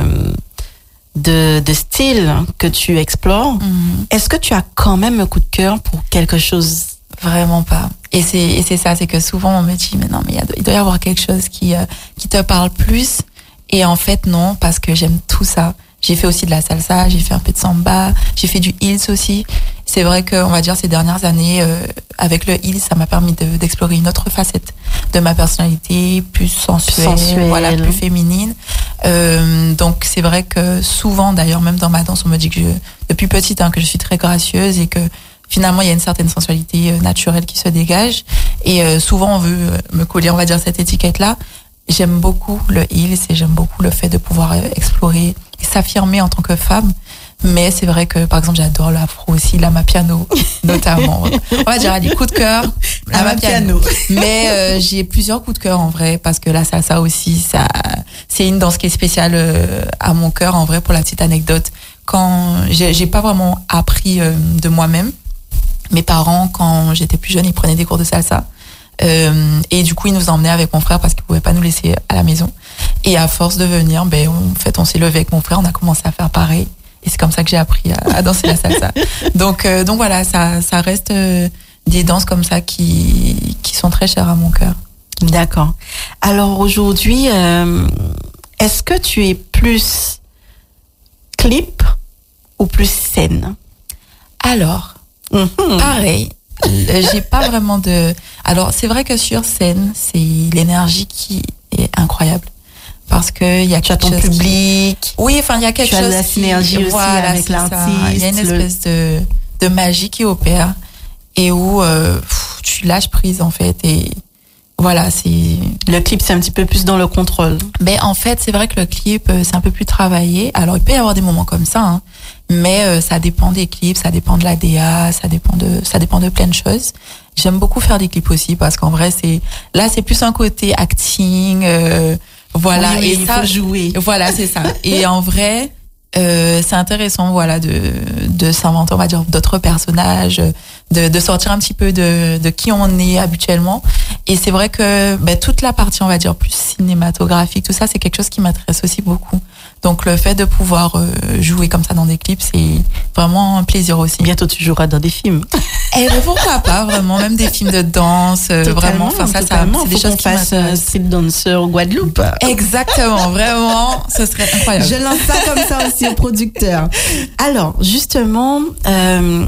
de, de styles que tu explores, mm-hmm. est-ce que tu as quand même un coup de cœur pour quelque chose? Vraiment pas. Et c'est et c'est ça, c'est que souvent on me dit mais non mais il, y a, il doit y avoir quelque chose qui euh, qui te parle plus. Et en fait non, parce que j'aime tout ça. J'ai fait aussi de la salsa, j'ai fait un peu de samba, j'ai fait du heels aussi. C'est vrai que on va dire ces dernières années euh, avec le heels, ça m'a permis de, d'explorer une autre facette de ma personnalité, plus sensuelle, sensuelle. Voilà, plus féminine. Euh, donc c'est vrai que souvent, d'ailleurs même dans ma danse, on me dit que je, depuis petite, hein, que je suis très gracieuse et que finalement il y a une certaine sensualité euh, naturelle qui se dégage. Et euh, souvent on veut me coller, on va dire, cette étiquette-là. J'aime beaucoup le heels et j'aime beaucoup le fait de pouvoir explorer et s'affirmer en tant que femme. Mais c'est vrai que, par exemple, j'adore l'afro aussi, l'amapiano, notamment. On va dire, des coups de cœur, l'amapiano. Mais euh, j'ai plusieurs coups de cœur, en vrai, parce que la salsa aussi, ça, c'est une danse qui est spéciale euh, à mon cœur, en vrai, pour la petite anecdote. Quand j'ai, j'ai pas vraiment appris euh, de moi-même, mes parents, quand j'étais plus jeune, ils prenaient des cours de salsa. Euh, et du coup, ils nous emmenaient avec mon frère parce qu'ils pouvaient pas nous laisser à la maison. Et à force de venir, ben, en fait, on s'est levé avec mon frère, on a commencé à faire pareil. Et c'est comme ça que j'ai appris à, à danser la salsa. Donc, euh, donc voilà, ça, ça reste euh, des danses comme ça qui, qui sont très chères à mon cœur. D'accord. Alors aujourd'hui, euh, est-ce que tu es plus clip ou plus scène? Alors, mm-hmm. pareil. J'ai pas vraiment de. Alors, c'est vrai que sur scène, c'est l'énergie qui est incroyable. Parce que il y a quelque chose. Tu as ton public. Qui... Oui, enfin, il y a quelque tu chose. Tu as la synergie qui... aussi voilà, avec l'artiste. Il y a une espèce le... de, de magie qui opère et où euh, pff, tu lâches prise, en fait. Et voilà, c'est. Le clip, c'est un petit peu plus dans le contrôle. Ben, en fait, c'est vrai que le clip, c'est un peu plus travaillé. Alors, il peut y avoir des moments comme ça, hein. Mais euh, ça dépend des clips, ça dépend de la D A, ça dépend de, ça dépend de plein de choses. J'aime beaucoup faire des clips aussi parce qu'en vrai, c'est là, c'est plus un côté acting, euh, voilà. Oui, oui, et il ça, faut jouer. Voilà, c'est ça. Et en vrai, euh, c'est intéressant, voilà, de de s'inventer, on va dire, d'autres personnages, de de sortir un petit peu de de qui on est habituellement. Et c'est vrai que ben, toute la partie, on va dire, plus cinématographique, tout ça, c'est quelque chose qui m'intéresse aussi beaucoup. Donc le fait de pouvoir euh, jouer comme ça dans des clips, c'est vraiment un plaisir aussi. Bientôt tu joueras dans des films. Et pourquoi pas, vraiment, même des films de danse, euh, vraiment. Enfin ça, ça, c'est des choses qui m'intéressent. Un street dancer au Guadeloupe. Exactement, vraiment, ce serait incroyable. Je lance ça comme ça aussi au producteur. Alors justement, euh,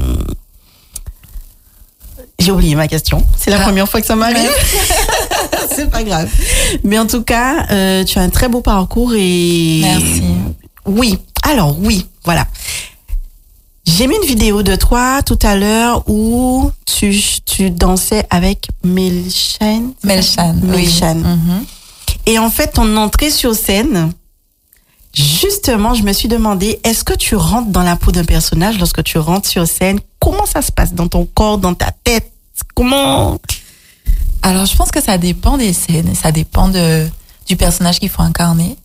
j'ai oublié ma question. C'est la ah. première fois que ça m'arrive. C'est pas grave. Mais en tout cas, euh, tu as un très beau parcours et... Merci. Oui. Alors, oui. Voilà. J'ai mis une vidéo de toi tout à l'heure où tu, tu dansais avec Melchan. Melchan. Melchan. Oui. Mm-hmm. Et en fait, ton entrée sur scène, justement, je me suis demandé, est-ce que tu rentres dans la peau d'un personnage lorsque tu rentres sur scène? Comment ça se passe dans ton corps, dans ta tête? Comment? Alors, je pense que ça dépend des scènes, ça dépend de, du personnage qu'il faut incarner.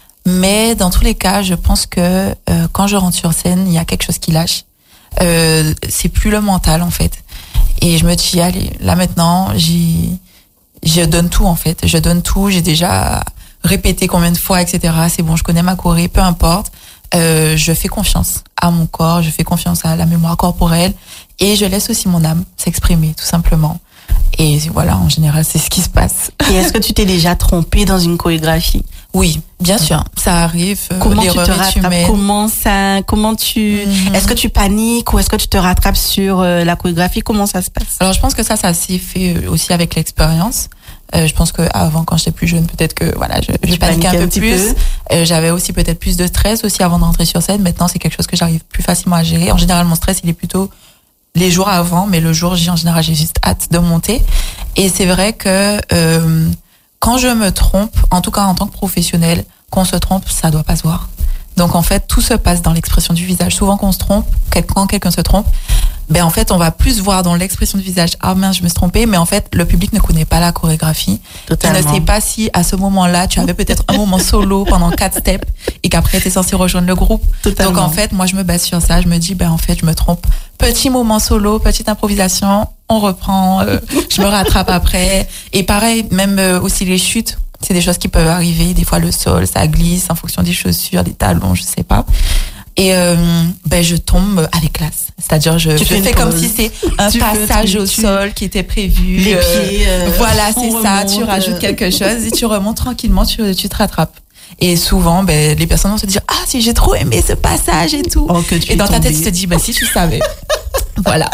Mais dans tous les cas, je pense que euh, quand je rentre sur scène, il y a quelque chose qui lâche. Euh, c'est plus le mental, en fait. Et je me dis, allez, là maintenant, j'y, je donne tout, en fait. Je donne tout, j'ai déjà répété combien de fois, et cetera. C'est bon, je connais ma choré, peu importe. Euh, je fais confiance à mon corps, je fais confiance à la mémoire corporelle et je laisse aussi mon âme s'exprimer, tout simplement. Et voilà, en général, c'est ce qui se passe. Et est-ce que tu t'es déjà trompée dans une chorégraphie? Oui, bien sûr, ça arrive. Comment tu te rattrapes? Comment ça, comment tu, mm-hmm. Est-ce que tu paniques ou est-ce que tu te rattrapes sur euh, la chorégraphie? Comment ça se passe? Alors, je pense que ça, ça s'est fait aussi avec l'expérience. Euh, je pense que avant, quand j'étais plus jeune, peut-être que voilà, je, je paniquais un peu plus. Euh, j'avais aussi peut-être plus de stress aussi avant d'entrer sur scène. Maintenant, c'est quelque chose que j'arrive plus facilement à gérer. En général, mon stress, il est plutôt les jours avant, mais le jour J, en général, j'ai juste hâte de monter. Et c'est vrai que euh, quand je me trompe, en tout cas en tant que professionnel, qu'on se trompe, ça doit pas se voir. Donc en fait, tout se passe dans l'expression du visage. Souvent, quand on se trompe, quand quelqu'un se trompe, ben en fait, on va plus voir dans l'expression du visage. Ah mince, je me suis trompée. Mais en fait, le public ne connaît pas la chorégraphie. Totalement. Il ne sait pas si à ce moment-là, tu avais peut-être un moment solo pendant quatre steps et qu'après, tu es censé rejoindre le groupe. Totalement. Donc en fait, moi, je me base sur ça. Je me dis, ben en fait, je me trompe. Petit moment solo, petite improvisation, on reprend. Euh, je me rattrape après. Et pareil, même euh, aussi les chutes. C'est des choses qui peuvent arriver. Des fois, le sol, ça glisse en fonction des chaussures, des talons, je sais pas. Et euh, ben je tombe avec classe. C'est-à-dire, je, je fais comme si c'est un tu passage au tu... sol qui était prévu. Les euh, pieds. Euh, voilà, c'est ça. Tu rajoutes quelque chose et tu remontes tranquillement. Tu, tu te rattrapes. Et souvent, ben les personnes vont se dire, ah si j'ai trop aimé ce passage et tout. Oh, et dans ta tombée. tête, tu te dis, bah si tu savais. Voilà.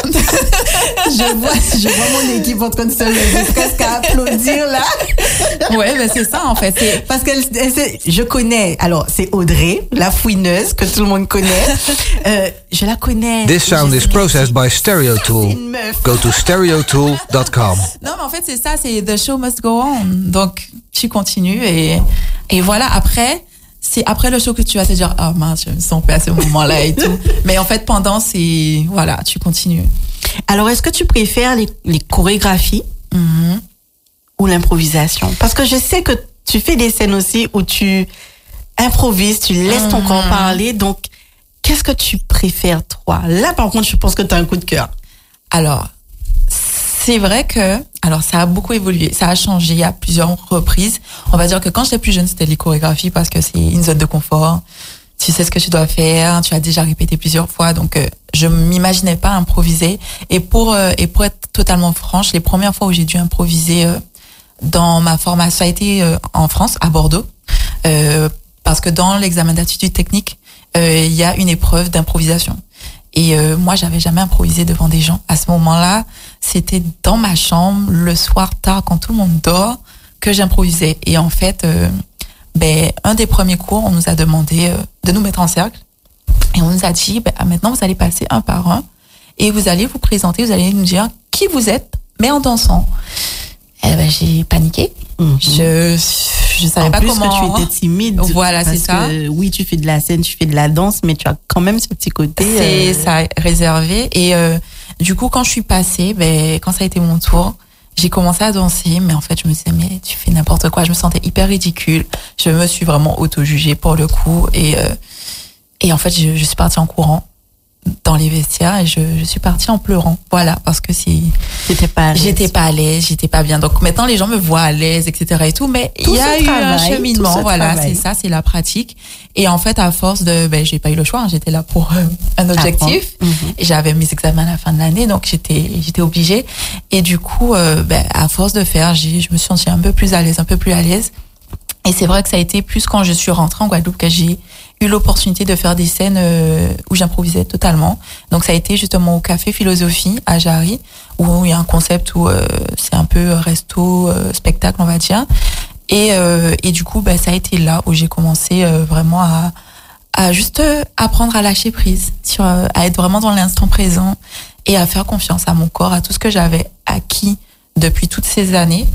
je vois, je vois mon équipe en train de se lever presque à applaudir là. Ouais, ben c'est ça en fait. C'est... Parce que je connais. Alors c'est Audrey, la fouineuse que tout le monde connaît. Euh, je la connais. This sound is processed by Stereotool. Go to stereotool dot com. Non, mais en fait c'est ça, c'est the show must go on. Donc tu continues et et voilà après. C'est après le show que tu vas te dire, ah oh, mince, je me sens pas à ce moment-là et tout. Mais en fait, pendant, c'est, voilà, tu continues. Alors, est-ce que tu préfères les, les chorégraphies mm-hmm. ou l'improvisation? Parce que je sais que tu fais des scènes aussi où tu improvises, tu laisses mm-hmm. ton corps parler. Donc, qu'est-ce que tu préfères, toi? Là, par contre, je pense que tu as un coup de cœur. Alors, c'est vrai que, alors ça a beaucoup évolué, ça a changé à plusieurs reprises. On va dire que quand j'étais plus jeune, c'était les chorégraphies parce que c'est une zone de confort. Tu sais ce que tu dois faire, tu as déjà répété plusieurs fois, donc euh, je m'imaginais pas improviser. Et pour euh, et pour être totalement franche, les premières fois où j'ai dû improviser euh, dans ma formation, ça a été euh, en France, à Bordeaux, euh, parce que dans l'examen d'aptitude technique, euh, il y a une épreuve d'improvisation. Et euh, moi, j'avais jamais improvisé devant des gens. À ce moment-là, c'était dans ma chambre, le soir tard, quand tout le monde dort, que j'improvisais. Et en fait, euh, ben, un des premiers cours, on nous a demandé euh, de nous mettre en cercle. Et on nous a dit, ben, maintenant, vous allez passer un par un. Et vous allez vous présenter, vous allez nous dire qui vous êtes, mais en dansant. Eh ben, j'ai paniqué. Mm-hmm. Je je savais en pas plus comment. Que tu étais timide. Voilà, c'est ça. Que, oui, tu fais de la scène, tu fais de la danse, mais tu as quand même ce petit côté. C'est euh... ça, réservé. Et euh, du coup, quand je suis passée, ben quand ça a été mon tour, j'ai commencé à danser, mais en fait, je me disais mais tu fais n'importe quoi. Je me sentais hyper ridicule. Je me suis vraiment auto-jugée pour le coup, et euh, et en fait, je, je suis partie en courant dans les vestiaires et je, je suis partie en pleurant. Voilà, parce que c'est, j'étais pas à l'aise. J'étais pas à l'aise, j'étais pas bien. Donc maintenant, les gens me voient à l'aise, et cetera et tout, mais il y a eu travail, un cheminement. Voilà, c'est ça, c'est la pratique. Et en fait, à force de, ben, j'ai pas eu le choix, hein, j'étais là pour euh, un objectif. Mm-hmm. Et j'avais mes examens à la fin de l'année, donc j'étais, j'étais obligée. Et du coup, euh, ben, à force de faire, j'ai, je me suis sentie un peu plus à l'aise, un peu plus à l'aise. Et c'est vrai que ça a été plus quand je suis rentrée en Guadeloupe que j'ai eu l'opportunité de faire des scènes euh, où j'improvisais totalement. Donc ça a été justement au Café Philosophie à Jarry, où il y a un concept où euh, c'est un peu resto, euh, spectacle, on va dire. Et, euh, et du coup, bah, ça a été là où j'ai commencé euh, vraiment à, à juste apprendre à lâcher prise, sur, euh, à être vraiment dans l'instant présent et à faire confiance à mon corps, à tout ce que j'avais acquis depuis toutes ces années.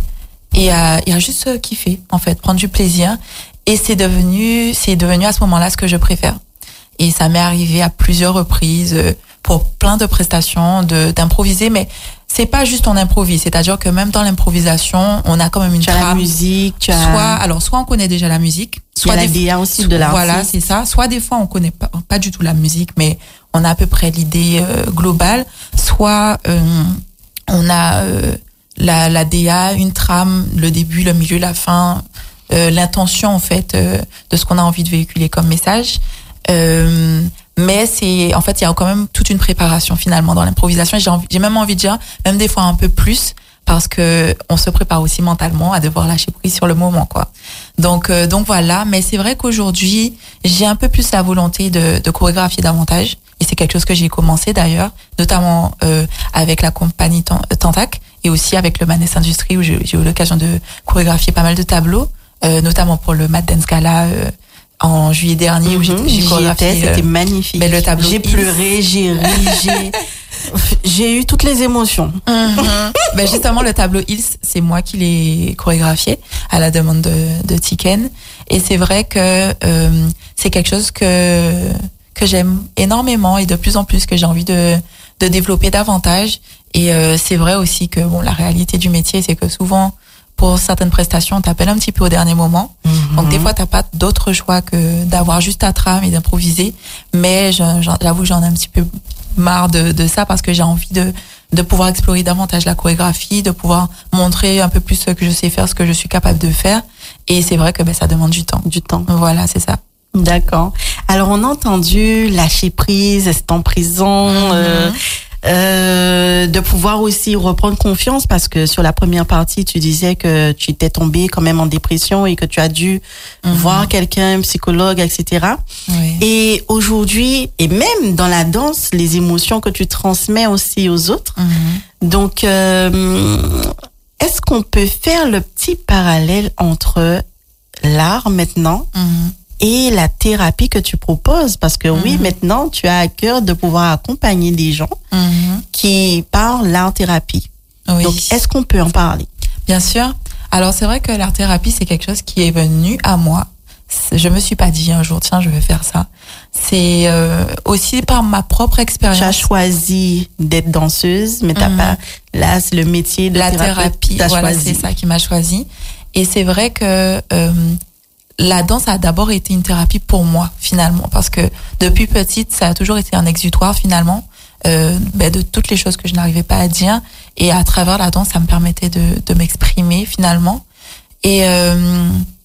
et à, et à juste kiffer, en fait, prendre du plaisir. Et c'est devenu, c'est devenu à ce moment-là ce que je préfère. Et ça m'est arrivé à plusieurs reprises, pour plein de prestations, de, d'improviser, mais c'est pas juste on improvise, c'est-à-dire que même dans l'improvisation, on a quand même une tu trame. as la musique, tu as... Soit, alors, soit on connaît déjà la musique, soit il y a la des D A aussi de l'artiste. Voilà, c'est ça. Soit des fois on connaît pas, pas du tout la musique, mais on a à peu près l'idée euh, globale. Soit euh, on a euh, la, la D A, une trame, le début, le milieu, la fin, euh, l'intention en fait euh, de ce qu'on a envie de véhiculer comme message. Euh, mais c'est, en fait, il y a quand même toute une préparation finalement dans l'improvisation. J'ai envie, j'ai même envie de dire, même des fois un peu plus, parce que on se prépare aussi mentalement à devoir lâcher prise sur le moment, quoi. Donc, euh, donc voilà. Mais c'est vrai qu'aujourd'hui, j'ai un peu plus la volonté de, de chorégraphier davantage. Et c'est quelque chose que j'ai commencé d'ailleurs, notamment euh, avec la compagnie Tantac et aussi avec le Madness Industry où j'ai, j'ai eu l'occasion de chorégraphier pas mal de tableaux, euh, notamment pour le Mad Dance Gala. Euh, en juillet dernier, mm-hmm, où j'ai, j'ai chorégraphié. J'y étais, c'était magnifique. Mais le tableau j'ai pleuré, j'ai ri, j'ai, j'ai eu toutes les émotions. Mm-hmm. Ben justement, le tableau Hills, c'est moi qui l'ai chorégraphié à la demande de, de Tiken. Et c'est vrai que euh, c'est quelque chose que que j'aime énormément et de plus en plus que j'ai envie de de développer davantage. Et euh, c'est vrai aussi que bon, la réalité du métier, c'est que souvent pour certaines prestations, on t'appelle un petit peu au dernier moment. Mm-hmm. Donc, des fois, t'as pas d'autre choix que d'avoir juste ta trame et d'improviser. Mais j'avoue, j'en ai un petit peu marre de, de ça parce que j'ai envie de, de pouvoir explorer davantage la chorégraphie, de pouvoir montrer un peu plus ce que je sais faire, ce que je suis capable de faire. Et c'est vrai que ben, ça demande du temps. Du temps. Voilà, c'est ça. D'accord. Alors, on a entendu lâcher prise, être en prison, mm-hmm. euh, Euh, de pouvoir aussi reprendre confiance parce que sur la première partie, tu disais que tu étais tombé quand même en dépression et que tu as dû mm-hmm. voir quelqu'un, un psychologue, et cetera. Oui. Et aujourd'hui, et même dans la danse, les émotions que tu transmets aussi aux autres. Mm-hmm. Donc, euh, est-ce qu'on peut faire le petit parallèle entre l'art maintenant mm-hmm. et la thérapie que tu proposes? Parce que mm-hmm. oui, maintenant, tu as à cœur de pouvoir accompagner des gens mm-hmm. qui parlent l'art-thérapie. Oui. Donc, est-ce qu'on peut en parler? Bien sûr. Alors, c'est vrai que l'art-thérapie, c'est quelque chose qui est venu à moi. Je me suis pas dit un jour, tiens, je vais faire ça. C'est euh, aussi par ma propre expérience. Tu as choisi d'être danseuse, mais t'as mm-hmm. pas... Là, c'est le métier de la thérapie. thérapie, voilà, choisi. C'est ça qui m'a choisi. Et c'est vrai que... Euh, la danse a d'abord été une thérapie pour moi, finalement, parce que depuis petite, ça a toujours été un exutoire, finalement, euh, ben, de toutes les choses que je n'arrivais pas à dire. Et à travers la danse, ça me permettait de, de m'exprimer, finalement. Et euh,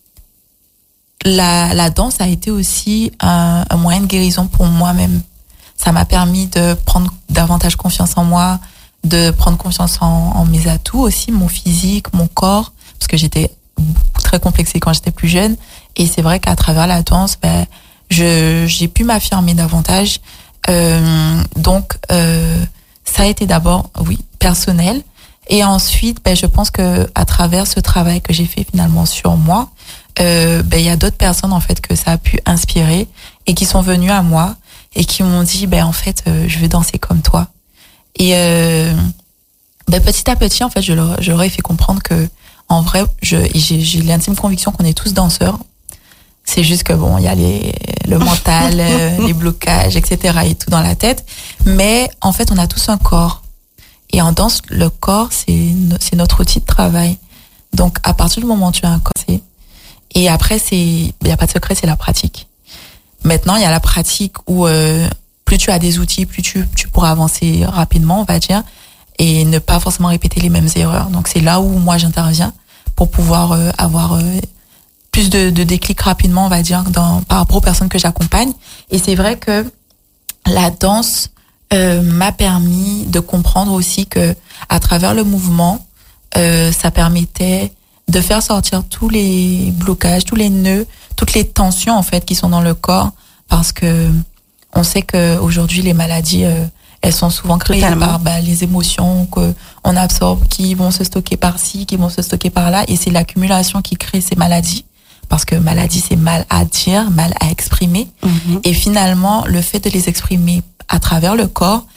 la, la danse a été aussi un, un moyen de guérison pour moi-même. Ça m'a permis de prendre davantage confiance en moi, de prendre confiance en, en mes atouts aussi, mon physique, mon corps, parce que j'étais très complexée quand j'étais plus jeune. Et c'est vrai qu'à travers la danse, ben, je, j'ai pu m'affirmer davantage. Euh, donc, euh, ça a été d'abord, oui, personnel. Et ensuite, ben, je pense que à travers ce travail que j'ai fait finalement sur moi, euh, ben, il y a d'autres personnes, en fait, que ça a pu inspirer et qui sont venues à moi et qui m'ont dit, ben, en fait, euh, je veux danser comme toi. Et, euh, ben, petit à petit, en fait, je leur, je leur ai fait comprendre que, en vrai, je, j'ai, j'ai l'intime conviction qu'on est tous danseurs. C'est juste que bon, il y a les, le mental, les blocages, et cetera et tout dans la tête. Mais en fait, on a tous un corps. Et en danse, le corps, c'est, c'est notre outil de travail. Donc, à partir du moment où tu as un corps, c'est... Et après, c'est, il n'y a pas de secret, c'est la pratique. Maintenant, il y a la pratique où euh, plus tu as des outils, plus tu, tu pourras avancer rapidement, on va dire, et ne pas forcément répéter les mêmes erreurs. Donc, c'est là où moi, j'interviens pour pouvoir euh, avoir... Euh, plus de, de déclic rapidement, on va dire, dans, par rapport aux personnes que j'accompagne. Et c'est vrai que la danse euh, m'a permis de comprendre aussi que à travers le mouvement, euh, ça permettait de faire sortir tous les blocages, tous les nœuds, toutes les tensions en fait qui sont dans le corps, parce que on sait que aujourd'hui les maladies, euh, elles sont souvent créées Totalement. par bah, les émotions que on absorbe, qui vont se stocker par-ci, qui vont se stocker par-là, et c'est l'accumulation qui crée ces maladies. Parce que maladie, c'est mal à dire, mal à exprimer. Mm-hmm. Et finalement, le fait de les exprimer à travers le corps,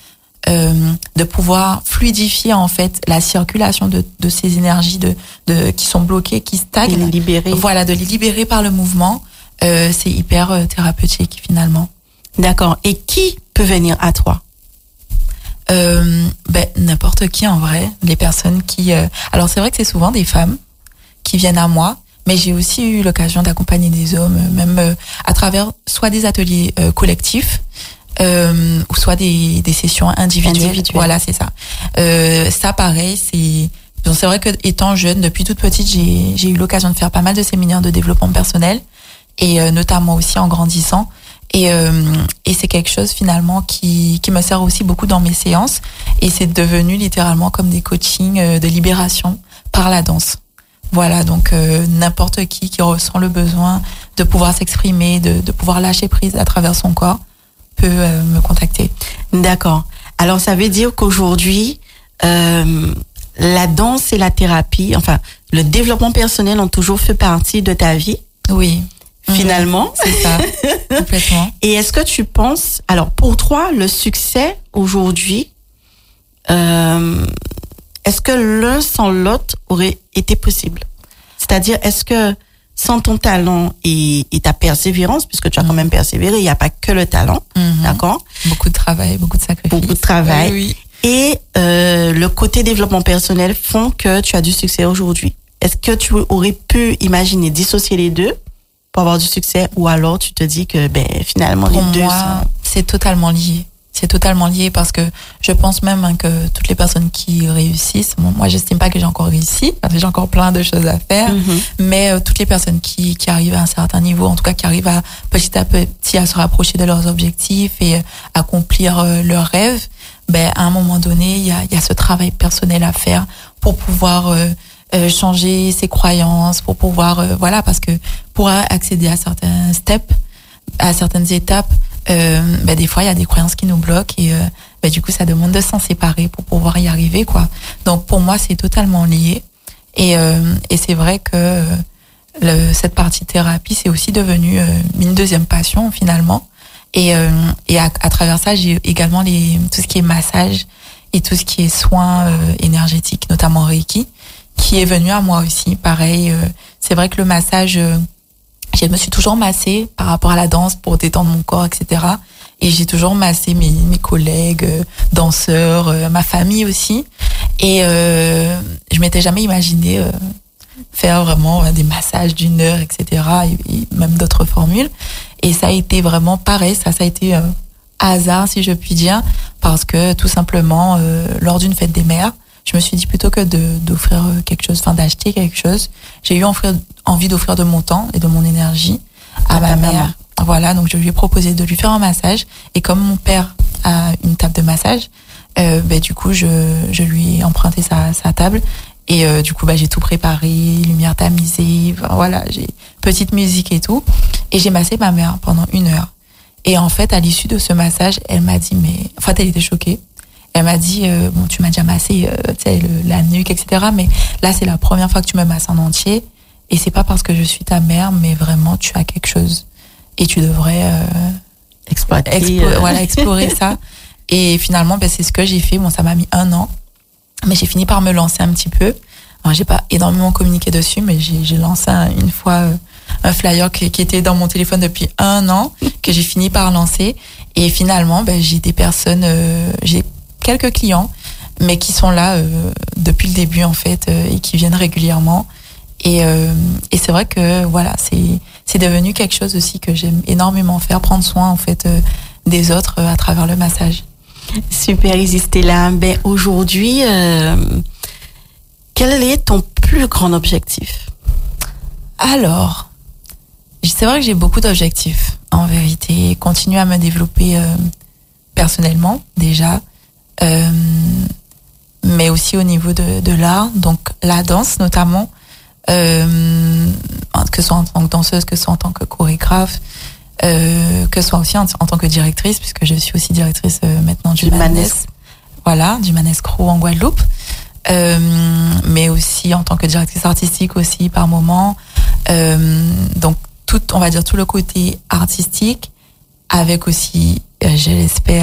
euh, de pouvoir fluidifier en fait la circulation de, de ces énergies de, de qui sont bloquées, qui stagnent, et les libérer. Voilà, de les libérer par le mouvement, euh, c'est hyper euh, thérapeutique finalement. D'accord. Et qui peut venir à toi? Euh, ben n'importe qui en vrai. Les personnes qui, euh... alors c'est vrai que c'est souvent des femmes qui viennent à moi, mais j'ai aussi eu l'occasion d'accompagner des hommes, même euh, à travers soit des ateliers euh, collectifs. Euh, ou soit des, des sessions individuelles. individuelles. Voilà, c'est ça. Euh, ça, pareil, c'est. Donc, c'est vrai que étant jeune, depuis toute petite, j'ai, j'ai eu l'occasion de faire pas mal de séminaires de développement personnel, et euh, notamment aussi en grandissant. Et, euh, et c'est quelque chose finalement qui, qui me sert aussi beaucoup dans mes séances. Et c'est devenu littéralement comme des coachings de libération par la danse. Voilà, donc euh, n'importe qui qui ressent le besoin de pouvoir s'exprimer, de, de pouvoir lâcher prise à travers son corps, peut euh, me contacter. D'accord. Alors, ça veut dire qu'aujourd'hui, euh, la danse et la thérapie, enfin, le développement personnel ont toujours fait partie de ta vie. Oui. Finalement. Mmh, c'est ça. Complètement. Et est-ce que tu penses, alors, pour toi, le succès aujourd'hui, euh, est-ce que l'un sans l'autre aurait été possible? C'est-à-dire, est-ce que sans ton talent et, et ta persévérance, puisque tu as quand même persévéré, il n'y a pas que le talent, mmh. d'accord? Beaucoup de travail, beaucoup de sacrifices. Beaucoup de travail. Oui, oui. Et euh, le côté développement personnel font que tu as du succès aujourd'hui. Est-ce que tu aurais pu imaginer dissocier les deux pour avoir du succès, ou alors tu te dis que ben finalement pour les deux moi, sont... c'est totalement lié. C'est totalement lié parce que je pense même hein, que toutes les personnes qui réussissent, bon, moi j'estime pas que j'ai encore réussi, parce que j'ai encore plein de choses à faire, Mm-hmm. mais euh, toutes les personnes qui, qui arrivent à un certain niveau, en tout cas qui arrivent à petit à petit à se rapprocher de leurs objectifs et euh, accomplir euh, leurs rêves, ben à un moment donné il y a, y a ce travail personnel à faire pour pouvoir euh, euh, changer ses croyances, pour pouvoir euh, voilà, parce que pour accéder à certains steps, à certaines étapes, Euh, bah, des fois il y a des croyances qui nous bloquent et euh, bah, du coup ça demande de s'en séparer pour pouvoir y arriver quoi. Donc pour moi c'est totalement lié et, euh, et c'est vrai que euh, le, cette partie thérapie c'est aussi devenu euh, une deuxième passion finalement et, euh, et à, à travers ça j'ai également les, tout ce qui est massage et tout ce qui est soins euh, énergétiques, notamment Reiki, qui est venu à moi aussi. Pareil, euh, c'est vrai que le massage euh, je me suis toujours massée par rapport à la danse pour détendre mon corps, et cetera. Et j'ai toujours massé mes, mes collègues, euh, danseurs, euh, ma famille aussi. Et euh, je m'étais jamais imaginé euh, faire vraiment euh, des massages d'une heure, et cetera. Et, et même d'autres formules. Et ça a été vraiment pareil. Ça, ça a été euh, hasard, si je puis dire, parce que tout simplement, euh, lors d'une fête des mères, je me suis dit plutôt que de d'offrir quelque chose, enfin d'acheter quelque chose, j'ai eu offrir, envie d'offrir de mon temps et de mon énergie à, à ma mère. Maman. Voilà, donc je lui ai proposé de lui faire un massage. Et comme mon père a une table de massage, euh, ben du coup je je lui ai emprunté sa sa table et euh, du coup bah j'ai tout préparé, lumière tamisée, voilà, j'ai petite musique et tout, et j'ai massé ma mère pendant une heure. Et en fait à l'issue de ce massage, elle m'a dit mais, en fait elle était choquée. Elle m'a dit, euh, bon, tu m'as déjà massé, euh, tu sais, le, la nuque, et cetera. Mais là, c'est la première fois que tu me masses en entier. Et c'est pas parce que je suis ta mère, mais vraiment, tu as quelque chose. Et tu devrais euh, exploiter, explo- euh... voilà, explorer ça. Et finalement, ben, c'est ce que j'ai fait. Bon, ça m'a mis un an. Mais j'ai fini par me lancer un petit peu. Alors, j'ai pas énormément communiqué dessus, mais j'ai, j'ai lancé un, une fois euh, un flyer qui, qui était dans mon téléphone depuis un an, que j'ai fini par lancer. Et finalement, ben, j'ai des personnes, euh, j'ai quelques clients, mais qui sont là euh, depuis le début en fait euh, et qui viennent régulièrement. Et, euh, et c'est vrai que voilà, c'est c'est devenu quelque chose aussi que j'aime énormément faire, prendre soin en fait euh, des autres euh, à travers le massage. Super, Isistella. Ben aujourd'hui, euh, quel est ton plus grand objectif? Alors, c'est vrai que j'ai beaucoup d'objectifs en vérité. Continuer à me développer euh, personnellement déjà. Euh, mais aussi au niveau de, de l'art, donc la danse notamment, euh, que ce soit en tant que danseuse, que ce soit en tant que chorégraphe, euh, que ce soit aussi en, en tant que directrice, puisque je suis aussi directrice euh, maintenant du, du Manès, voilà, du Manès Crew en Guadeloupe, euh, mais aussi en tant que directrice artistique aussi par moment, euh, donc tout, on va dire tout le côté artistique, avec aussi, euh, je l'espère,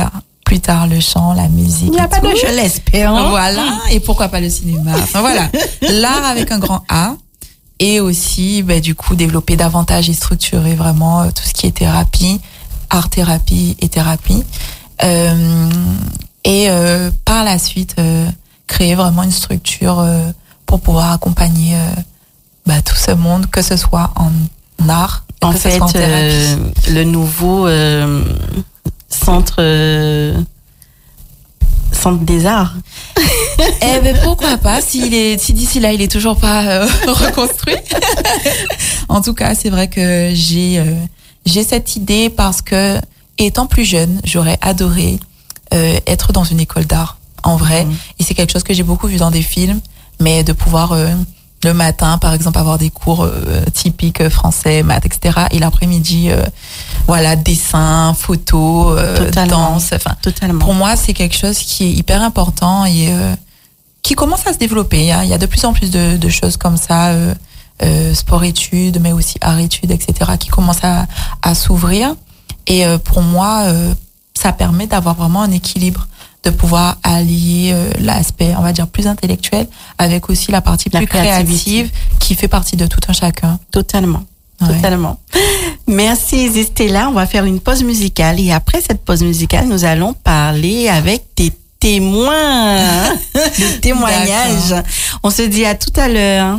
plus tard le chant, la musique. Il n'y a pas tout. de je l'espère. Hein? Voilà, et pourquoi pas le cinéma. Enfin voilà, l'art avec un grand A. Et aussi, ben, du coup, développer davantage et structurer vraiment euh, tout ce qui est thérapie, art-thérapie et thérapie. Euh, et euh, par la suite, euh, créer vraiment une structure euh, pour pouvoir accompagner euh, bah, tout ce monde, que ce soit en, en art, en que fait, ce soit en thérapie. Euh, le nouveau euh, centre... Euh centre des arts. Eh ben pourquoi pas, s'il est, si d'ici là il est toujours pas euh, reconstruit. En tout cas, c'est vrai que j'ai euh, j'ai cette idée parce que étant plus jeune, j'aurais adoré euh, être dans une école d'art en vrai. Mmh. Et c'est quelque chose que j'ai beaucoup vu dans des films, mais de pouvoir euh, le matin, par exemple, avoir des cours euh, typiques français, maths, et cetera. Et l'après-midi, euh, voilà, dessin, photo, euh, danse. Enfin, totalement. Pour moi, c'est quelque chose qui est hyper important et euh, qui commence à se développer. Il y a, il y a de plus en plus de, de choses comme ça, euh, euh, sport-études, mais aussi art-études, et cetera, qui commencent à, à s'ouvrir. Et euh, pour moi, euh, ça permet d'avoir vraiment un équilibre, de pouvoir allier euh, l'aspect, on va dire, plus intellectuel avec aussi la partie la plus créative qui fait partie de tout un chacun. Totalement. Ouais. Totalement. Merci Stella. On va faire une pause musicale et après cette pause musicale, nous allons parler avec des témoins, des témoignages. D'accord. On se dit à tout à l'heure.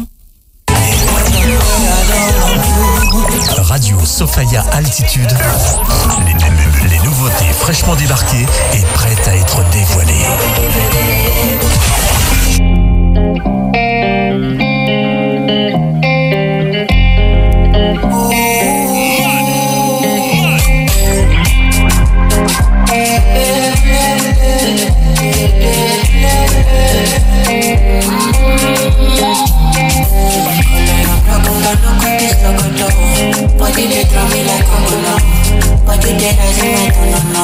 Radio Sophia Altitude. Les, les nouveautés fraîchement débarquées et prêtes à être dévoilées. Body they draw me like a balloon. Body they rise in my no no.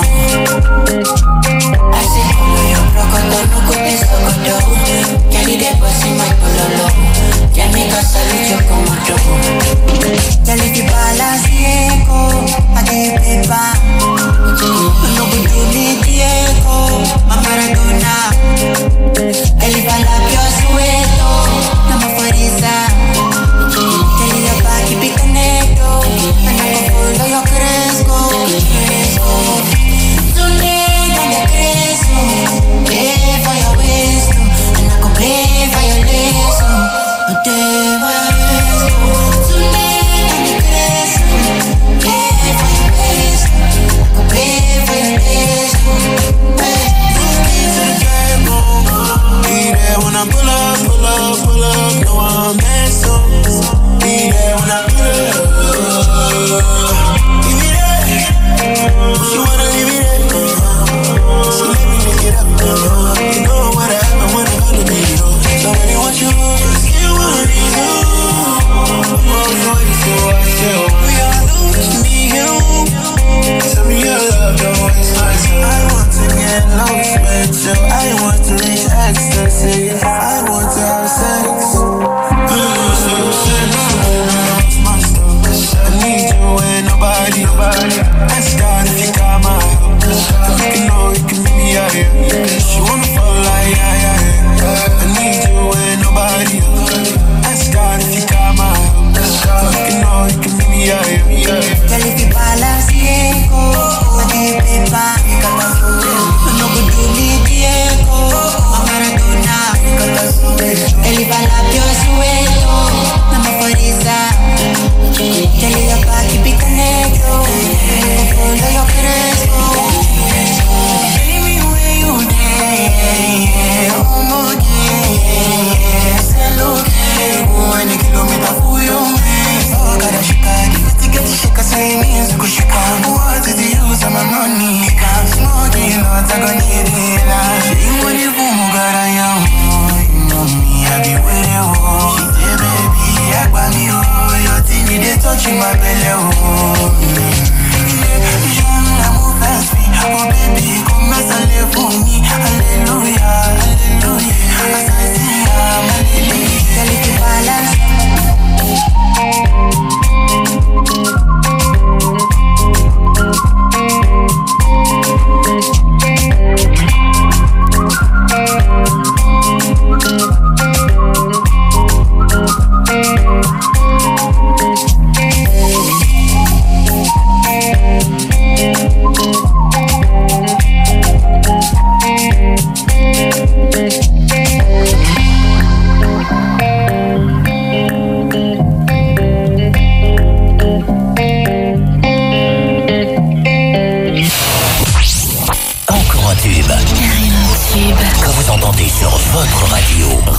I say come here, rock on the no go this so go. Carry the boss in my pololo. Ya me casa lucho como yo. Ya le di balas Diego, a ti pepa. No go do me Diego, ma Maradona. El balabio suelto, no me fariza. Keep it conecto, and I go yo crezco, crezco. Soné, dale crezco, play for your wisdom, and I go play for your lesson. No te vayas, soné, dale crezco, play for your wisdom, I go play for your lesson. Be there when I pull up, pull up, pull up, no I'm messing. Be there when I pull up. Give me that. She wanna leave me there. She let me lick it up. You know what happened when I got to be you. Somebody want you, still want you. More for you, so I still. We all know you need you. Tell me your love, don't waste my time. I want to get lost with you. I want to reach ecstasy. I want to have sex. Nobody, nobody. Ask God if you got my help. You can know you can meet me out here. She wanna fall like yeah, yeah, yeah. I need you and nobody. Ask God if you got my help. You can know you can meet me out here. Tell if you balance Diego, I need paper. No go do me Diego, ma Maradona. El balabio suelto, no me fariza. Tell you about keep it connected. Follow your crest. Baby, where you there?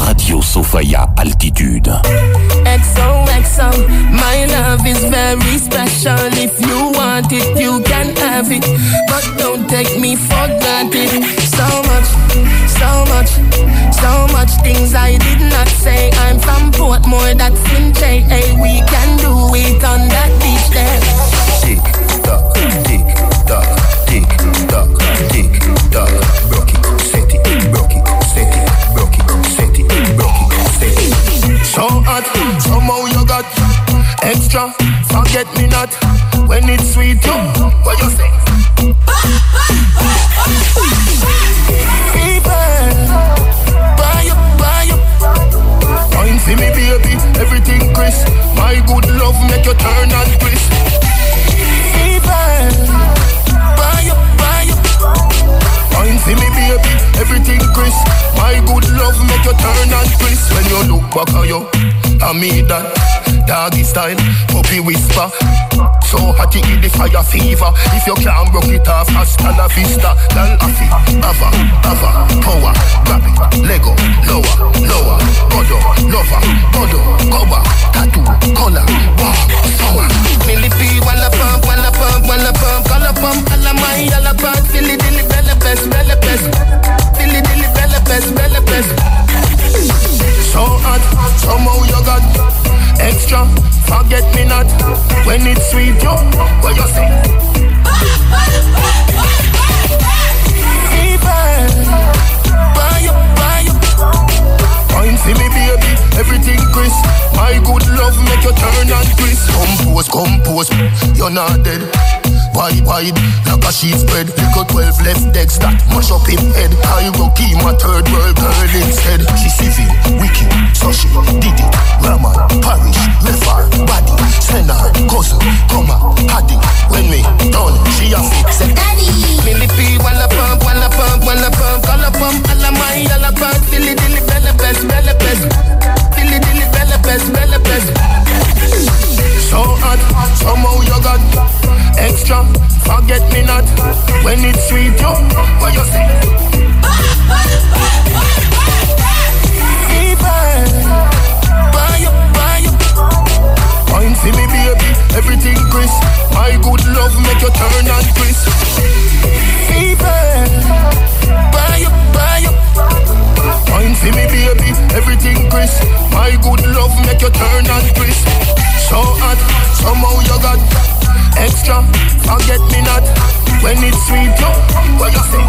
Radio Sophia Altitude. X O X O, my love is very special. If you want it, you can have it, but don't take me for granted. So much, so much, so much things I did not say. I'm from Portmore, that's in J. Hey, we can do it on that beach there. Tick tock, tick tock, tick tock, tick tock. Broke it, set it, broke it, set it, broke it, set it, broke it, set it. So hot, somehow you got extra. Forget me not when it's sweet. You, what you say? People, buy up, buy up. Fine for me, baby, everything crisp. My good love make you turn and crisp. People, buy up, buy up. Fine for me, baby, everything crisp. My good love make you turn and crisp. When you look back at you, I mean that doggy style, puppy whisper. So hot it in the fire fever. If you can't broke it off, hasta la vista. Lal afi, ava, ava, power, grab it, Lego, lower, lower, bodo, lover, bodo, cover, tattoo, color, wow, sour. Millipede, walla pump, walla pump, walla pump, color pump, alla my, alla pump, silly dilly, bella best, bella best, silly dilly, bella best, bella best. So hot, somehow you got extra. Forget me not when it's sweet. You, what you say? People, buy up, buy up. Fine for me, baby, everything crisp. My good love make you turn and crisp. Compose, compose, you're not dead. Wide, wide, like a sheet spread. Little twelve left decks that mash up him head. I go keep my third world girl instead. She civil, wicked, so she did it. Raman, parish, river, body, senna, cousin, comma, haddy. When me done, she a fix it. Daddy. Millipede, walla pump, walla pump, walla pump, color pump, alla my, alla pump, silly dilly, bella best, bella best, silly dilly, bella best, bella best. So hot, somehow you got extra. Forget me not when it's sweet. You, what you say? People, buy up, buy up. Fine for me, baby, everything crisp. My good love make you turn and crisp. People, buy up, buy up. Fine for me, baby, everything crisp. My good love make you turn and crisp. So hot, somehow you got extra. Forget me not when it's sweet. You, what you say?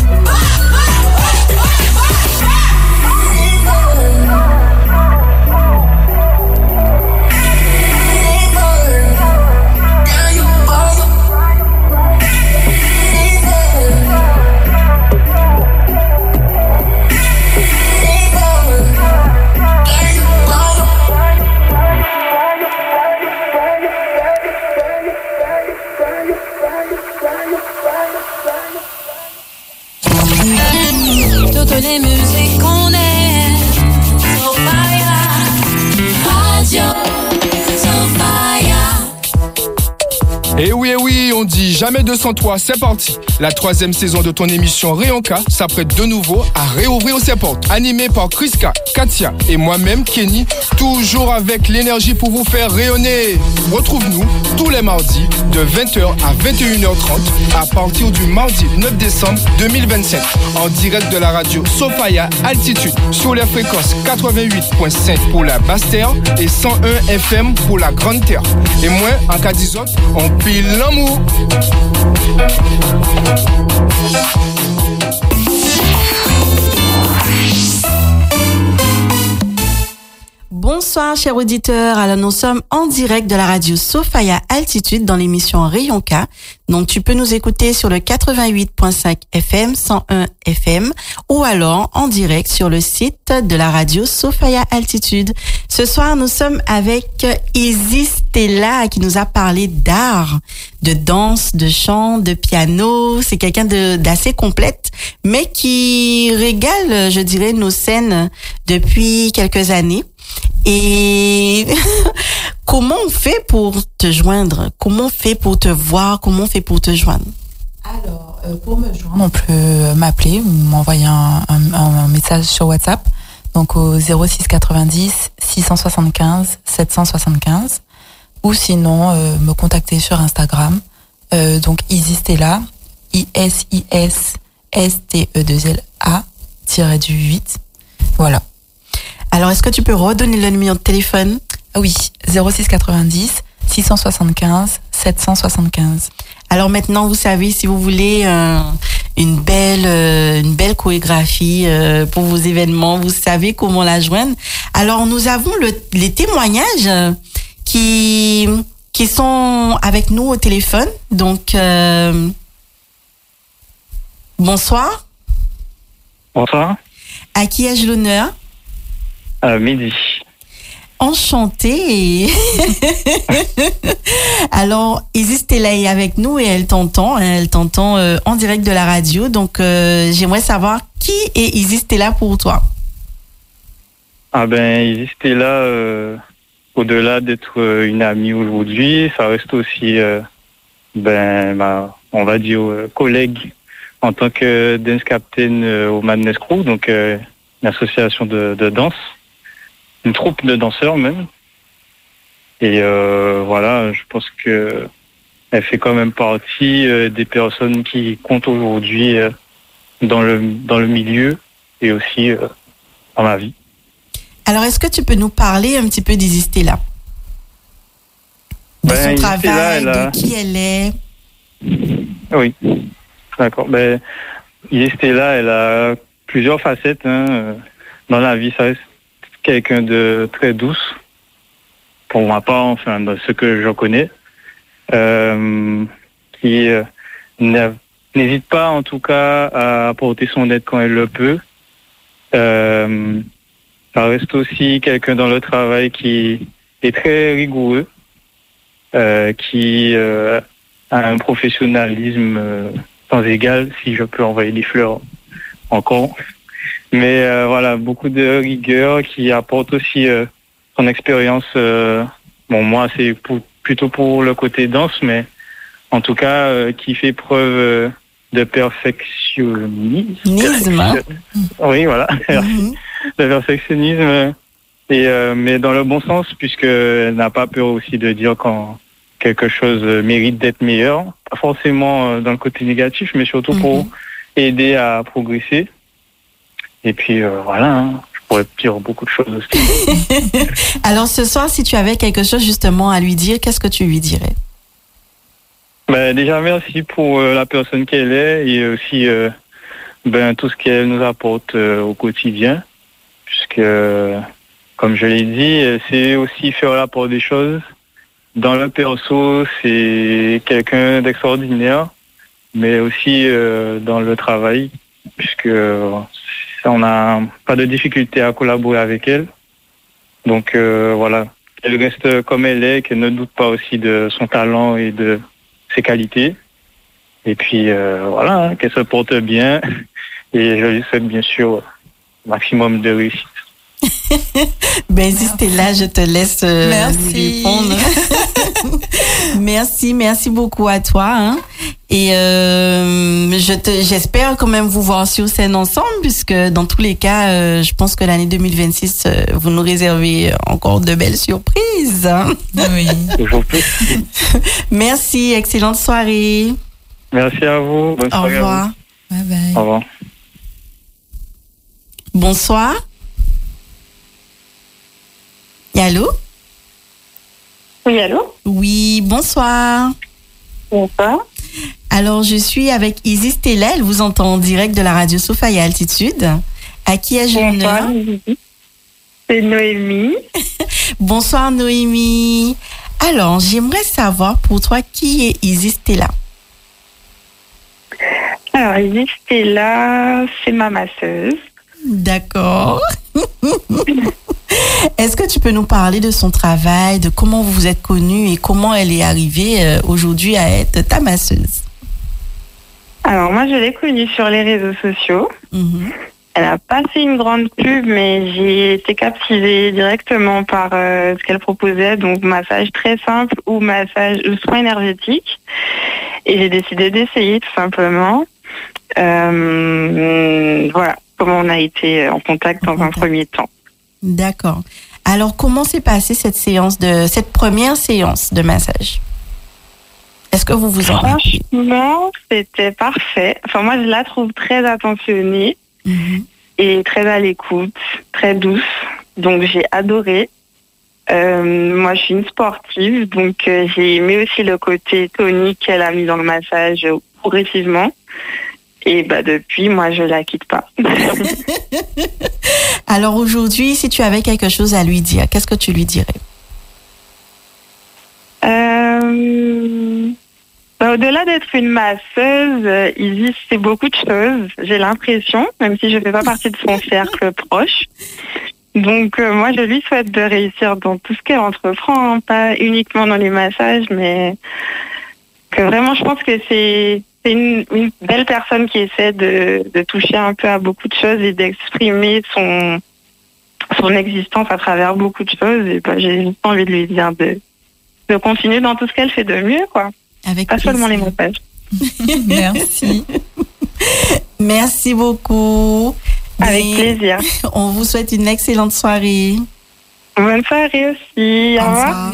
Toutes les musiques qu'on aime, Sophia, Radio Sophia. Et oui, et oui, on dit jamais deux cent trois, c'est parti. La troisième saison de ton émission Rayonka s'apprête de nouveau à réouvrir ses portes. Animée par Kriska, Katia et moi-même, Kenny, toujours avec l'énergie pour vous faire rayonner. Retrouve-nous tous les mardis de vingt heures à vingt et une heures trente à partir du mardi neuf décembre deux mille vingt-sept en direct de la radio Sophia Altitude sur les fréquences quatre-vingt-huit virgule cinq pour la basse terre et cent un F M pour la grande terre. Et moi, en cas d'isot, on pile l'amour. Bonsoir chers auditeurs, alors nous sommes en direct de la radio Sophia Altitude dans l'émission Rayonka. Donc tu peux nous écouter sur le quatre-vingt-huit virgule cinq F M, cent un F M ou alors en direct sur le site de la radio Sophia Altitude. Ce soir nous sommes avec Isis Stella qui nous a parlé d'art, de danse, de chant, de piano. C'est quelqu'un de, d'assez complète mais qui régale, je dirais, nos scènes depuis quelques années. Et comment on fait pour te joindre? Comment on fait pour te voir? Comment on fait pour te joindre? Alors, euh, pour me joindre, on peut m'appeler ou m'envoyer un, un, un message sur WhatsApp. donc au zéro six quatre-vingt-dix six cent soixante-quinze sept cent soixante-quinze, ou sinon euh, me contacter sur Instagram, euh, donc Isistella, I S I S S T E deux L A tiré du huit. Voilà. Alors, est-ce que tu peux redonner le numéro de téléphone? Oui, zéro six quatre-vingt-dix six cent soixante-quinze sept cent soixante-quinze. Alors maintenant, vous savez, si vous voulez euh, une belle euh, une belle chorégraphie euh, pour vos événements, vous savez comment la joindre. Alors, nous avons le, les témoignages euh, qui qui sont avec nous au téléphone. Donc, euh, bonsoir. Bonsoir. À qui ai-je l'honneur? Euh, midi. Enchantée. Et alors, Isistella est avec nous et elle t'entend, hein, elle t'entend euh, en direct de la radio. Donc, euh, j'aimerais savoir qui est Isistella pour toi. Ah ben, Isistella, euh, au-delà d'être euh, une amie aujourd'hui, ça reste aussi, euh, ben, ma, on va dire, euh, collègue en tant que dance captain euh, au Madness Crew, donc euh, une association de, de danse. Une troupe de danseurs même. Et euh, voilà, je pense que elle fait quand même partie euh, des personnes qui comptent aujourd'hui euh, dans le dans le milieu et aussi euh, dans ma vie. Alors, est-ce que tu peux nous parler un petit peu d'Isistella? De Ben, son Isistella, travail, elle a- de qui elle est? Oui, d'accord. Ben, Isistella, elle a plusieurs facettes hein. Dans la vie. Ça reste quelqu'un de très douce, pour ma part, enfin, dans ce que j'en connais, euh, qui euh, n'a- n'hésite pas, en tout cas, à apporter son aide quand elle le peut. Euh, ça reste aussi quelqu'un dans le travail qui est très rigoureux, euh, qui euh, a un professionnalisme euh, sans égal, si je peux envoyer des fleurs encore. Mais euh, voilà, beaucoup de rigueur qui apporte aussi euh, son expérience. Euh, bon, moi, c'est pour, plutôt pour le côté danse, mais en tout cas, euh, qui fait preuve euh, de perfectionnisme. Nisme, hein? Oui, voilà, Mhm. de perfectionnisme. Et, euh, mais dans le bon sens, puisqu'elle n'a pas peur aussi de dire quand quelque chose mérite d'être meilleur. Pas forcément euh, dans le côté négatif, mais surtout Mhm. pour aider à progresser. Et puis euh, voilà, hein, je pourrais dire beaucoup de choses aussi. Alors, ce soir, si tu avais quelque chose justement à lui dire, qu'est-ce que tu lui dirais? Ben, déjà, merci pour euh, la personne qu'elle est et aussi euh, ben, tout ce qu'elle nous apporte euh, au quotidien. Puisque, euh, comme je l'ai dit, euh, c'est aussi faire la part des choses. Dans le perso, c'est quelqu'un d'extraordinaire, mais aussi euh, dans le travail, puisque euh, on n'a pas de difficulté à collaborer avec elle. Donc euh, voilà, elle reste comme elle est, qu'elle ne doute pas aussi de son talent et de ses qualités. Et puis euh, voilà, hein, qu'elle se porte bien. Et je lui souhaite bien sûr un maximum de réussite. Ben, Isistella, je te laisse euh, Merci. lui répondre. Merci, merci beaucoup à toi. Hein. Et euh, je te, j'espère quand même vous voir sur scène ensemble, puisque dans tous les cas, euh, je pense que l'année deux mille vingt-six, euh, vous nous réservez encore de belles surprises. Hein. Oui. Toujours plus. Merci, excellente soirée. Merci à vous. Bonne Au soirée à revoir. Bye vous. bye. Au revoir. Bonsoir. Et allô? Oui, allô? Oui, bonsoir. Bonsoir. Alors, je suis avec Isistella, elle vous entend en direct de la radio Sophia Altitude. À qui ai-je l'honneur? Bonsoir. C'est Noémie. Bonsoir Noémie. Alors, j'aimerais savoir pour toi qui est Isistella. Alors, Isistella, c'est ma masseuse. D'accord. Est-ce que tu peux nous parler de son travail, de comment vous vous êtes connus et comment elle est arrivée euh, aujourd'hui à être ta masseuse? Alors, moi, je l'ai connue sur les réseaux sociaux. Mhm. Elle a pas fait une grande pub, mais j'ai été captivée directement par euh, ce qu'elle proposait. Donc, massage très simple ou massage ou soin énergétique. Et j'ai décidé d'essayer tout simplement. Euh, voilà. comment on a été en contact dans un premier temps. D'accord. Alors, comment s'est passée cette séance de cette première séance de massage? Est-ce que vous vous en rappelez? Franchement, c'était parfait. Enfin, moi, je la trouve très attentionnée mm-hmm. et très à l'écoute, très douce. Donc, j'ai adoré. Euh, moi, je suis une sportive, donc euh, j'ai aimé aussi le côté tonique qu'elle a mis dans le massage euh, progressivement. Et bah depuis, moi, je la quitte pas. Alors aujourd'hui, si tu avais quelque chose à lui dire, qu'est-ce que tu lui dirais? euh... bah, Au-delà d'être une masseuse, Isis, c'est beaucoup de choses, j'ai l'impression, même si je ne fais pas partie de son cercle proche. Donc euh, moi, je lui souhaite de réussir dans tout ce qu'elle entreprend, hein, pas uniquement dans les massages, mais que vraiment, je pense que c'est... C'est une, une belle personne qui essaie de, de toucher un peu à beaucoup de choses et d'exprimer son, son existence à travers beaucoup de choses. Et ben, j'ai juste envie de lui dire de, de continuer dans tout ce qu'elle fait de mieux, quoi. Avec Pas plaisir. seulement les massages. Merci. Merci beaucoup. Avec Et plaisir. On vous souhaite une excellente soirée. Bonne soirée aussi. Au revoir.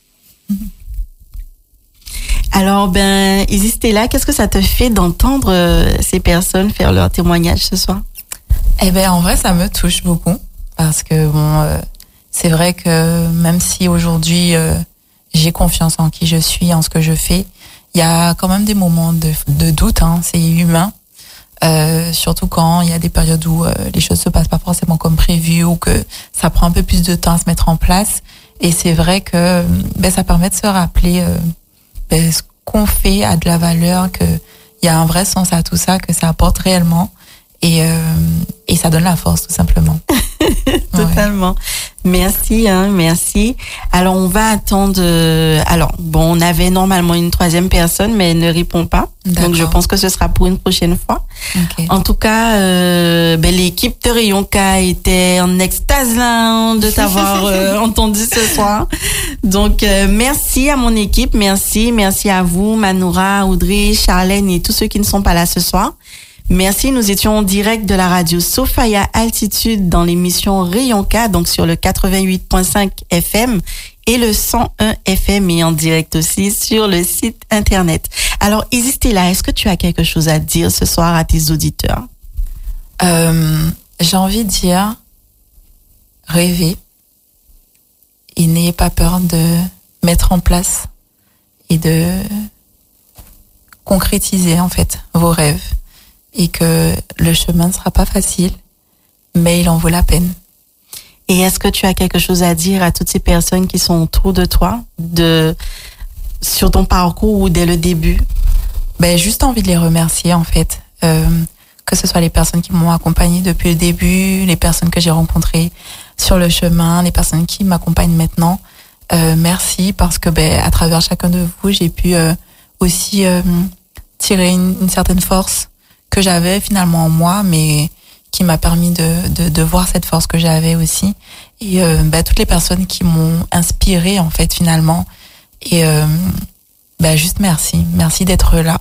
Alors, ben, Isis, t'es là. Qu'est-ce que ça te fait d'entendre euh, ces personnes faire leur témoignage ce soir? Eh ben, en vrai, ça me touche beaucoup parce que bon, euh, c'est vrai que même si aujourd'hui euh, j'ai confiance en qui je suis, en ce que je fais, il y a quand même des moments de, de doute. Hein, c'est humain, euh, surtout quand il y a des périodes où euh, les choses se passent pas forcément comme prévu ou que ça prend un peu plus de temps à se mettre en place. Et c'est vrai que ben, ça permet de se rappeler. Euh, Ben, ce qu'on fait a de la valeur, qu'il y a un vrai sens à tout ça, que ça apporte réellement et, euh, et ça donne la force tout simplement. Totalement. Ouais. Merci, hein, merci. Alors on va attendre. Euh, alors bon, on avait normalement une troisième personne, mais elle ne répond pas. D'accord. Donc je pense que ce sera pour une prochaine fois. Okay. En tout cas, euh, ben, l'équipe de Rayonka était en extase là de t'avoir euh, entendu ce soir. Donc euh, merci à mon équipe, merci, merci à vous, Manoura, Audrey, Charlène et tous ceux qui ne sont pas là ce soir. Merci, nous étions en direct de la radio Sophia Altitude dans l'émission Rayonka, donc sur le quatre-vingt-huit virgule cinq F M et le cent un F M et en direct aussi sur le site internet. Alors, Isis, t'es là, est-ce que tu as quelque chose à dire ce soir à tes auditeurs? euh, J'ai envie de dire, rêvez et n'ayez pas peur de mettre en place et de concrétiser en fait vos rêves. Et que le chemin ne sera pas facile, mais il en vaut la peine. Et est-ce que tu as quelque chose à dire à toutes ces personnes qui sont autour de toi, de, sur ton parcours ou dès le début? Ben, juste envie de les remercier, en fait. Euh, que ce soit les personnes qui m'ont accompagnée depuis le début, les personnes que j'ai rencontrées sur le chemin, les personnes qui m'accompagnent maintenant. Euh, merci, parce que, ben, à travers chacun de vous, j'ai pu euh, aussi euh, tirer une, une certaine force que j'avais finalement en moi, mais qui m'a permis de, de, de voir cette force que j'avais aussi. Et euh, bah, toutes les personnes qui m'ont inspirée, en fait, finalement. Et euh, bah, juste merci. Merci d'être là.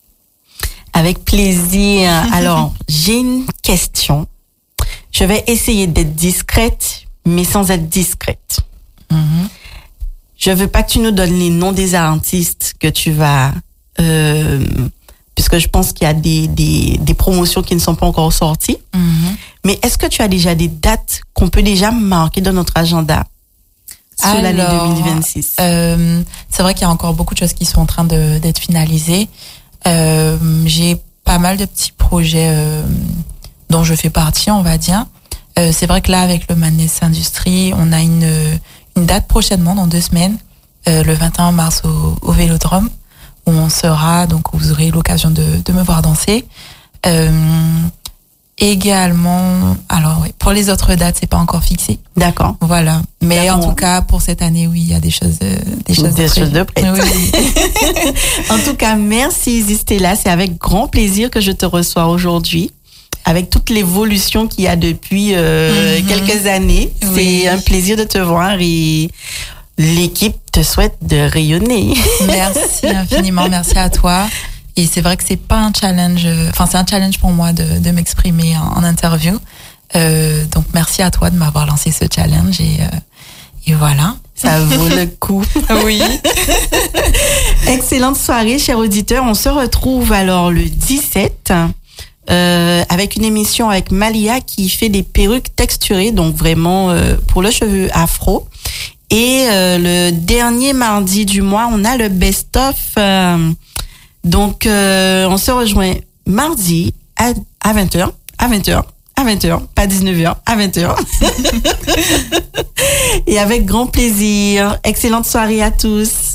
Avec plaisir. Alors, j'ai une question. Je vais essayer d'être discrète, mais sans être discrète. Mm-hmm. Je veux pas que tu nous donnes les noms des artistes que tu vas... Euh, puisque je pense qu'il y a des, des, des promotions qui ne sont pas encore sorties. Mm-hmm. Mais est-ce que tu as déjà des dates qu'on peut déjà marquer dans notre agenda sur Alors, l'année deux mille vingt-six? euh, C'est vrai qu'il y a encore beaucoup de choses qui sont en train de, d'être finalisées. Euh, j'ai pas mal de petits projets euh, dont je fais partie, on va dire. Euh, c'est vrai que là, avec le Madness Industrie, on a une, une date prochainement, dans deux semaines, euh, le vingt et un mars au, au Vélodrome, où on sera, donc vous aurez l'occasion de, de me voir danser. Euh, également, alors oui, pour les autres dates, c'est pas encore fixé. D'accord. Voilà. Mais D'accord. En tout cas, pour cette année, oui, il y a des choses, euh, des choses des de choses de près. Oui. En tout cas, merci Isis Stella. C'est avec grand plaisir que je te reçois aujourd'hui. Avec toute l'évolution qu'il y a depuis euh, mm-hmm. quelques années. Oui. C'est un plaisir de te voir et l'équipe te souhaite de rayonner. Merci infiniment, merci à toi. Et c'est vrai que c'est pas un challenge, enfin c'est un challenge pour moi de, de m'exprimer en, en interview. Euh, donc merci à toi de m'avoir lancé ce challenge et, euh, et voilà. Ça vaut le coup. Oui. Excellente soirée, chers auditeurs. On se retrouve alors le dix-sept euh, avec une émission avec Malia qui fait des perruques texturées, donc vraiment euh, pour le cheveu afro. Et euh, le dernier mardi du mois, on a le best-of. Euh, donc, euh, on se rejoint mardi à, à vingt heures, à vingt heures, à vingt heures, pas dix-neuf heures, à vingt heures. Et avec grand plaisir. Excellente soirée à tous.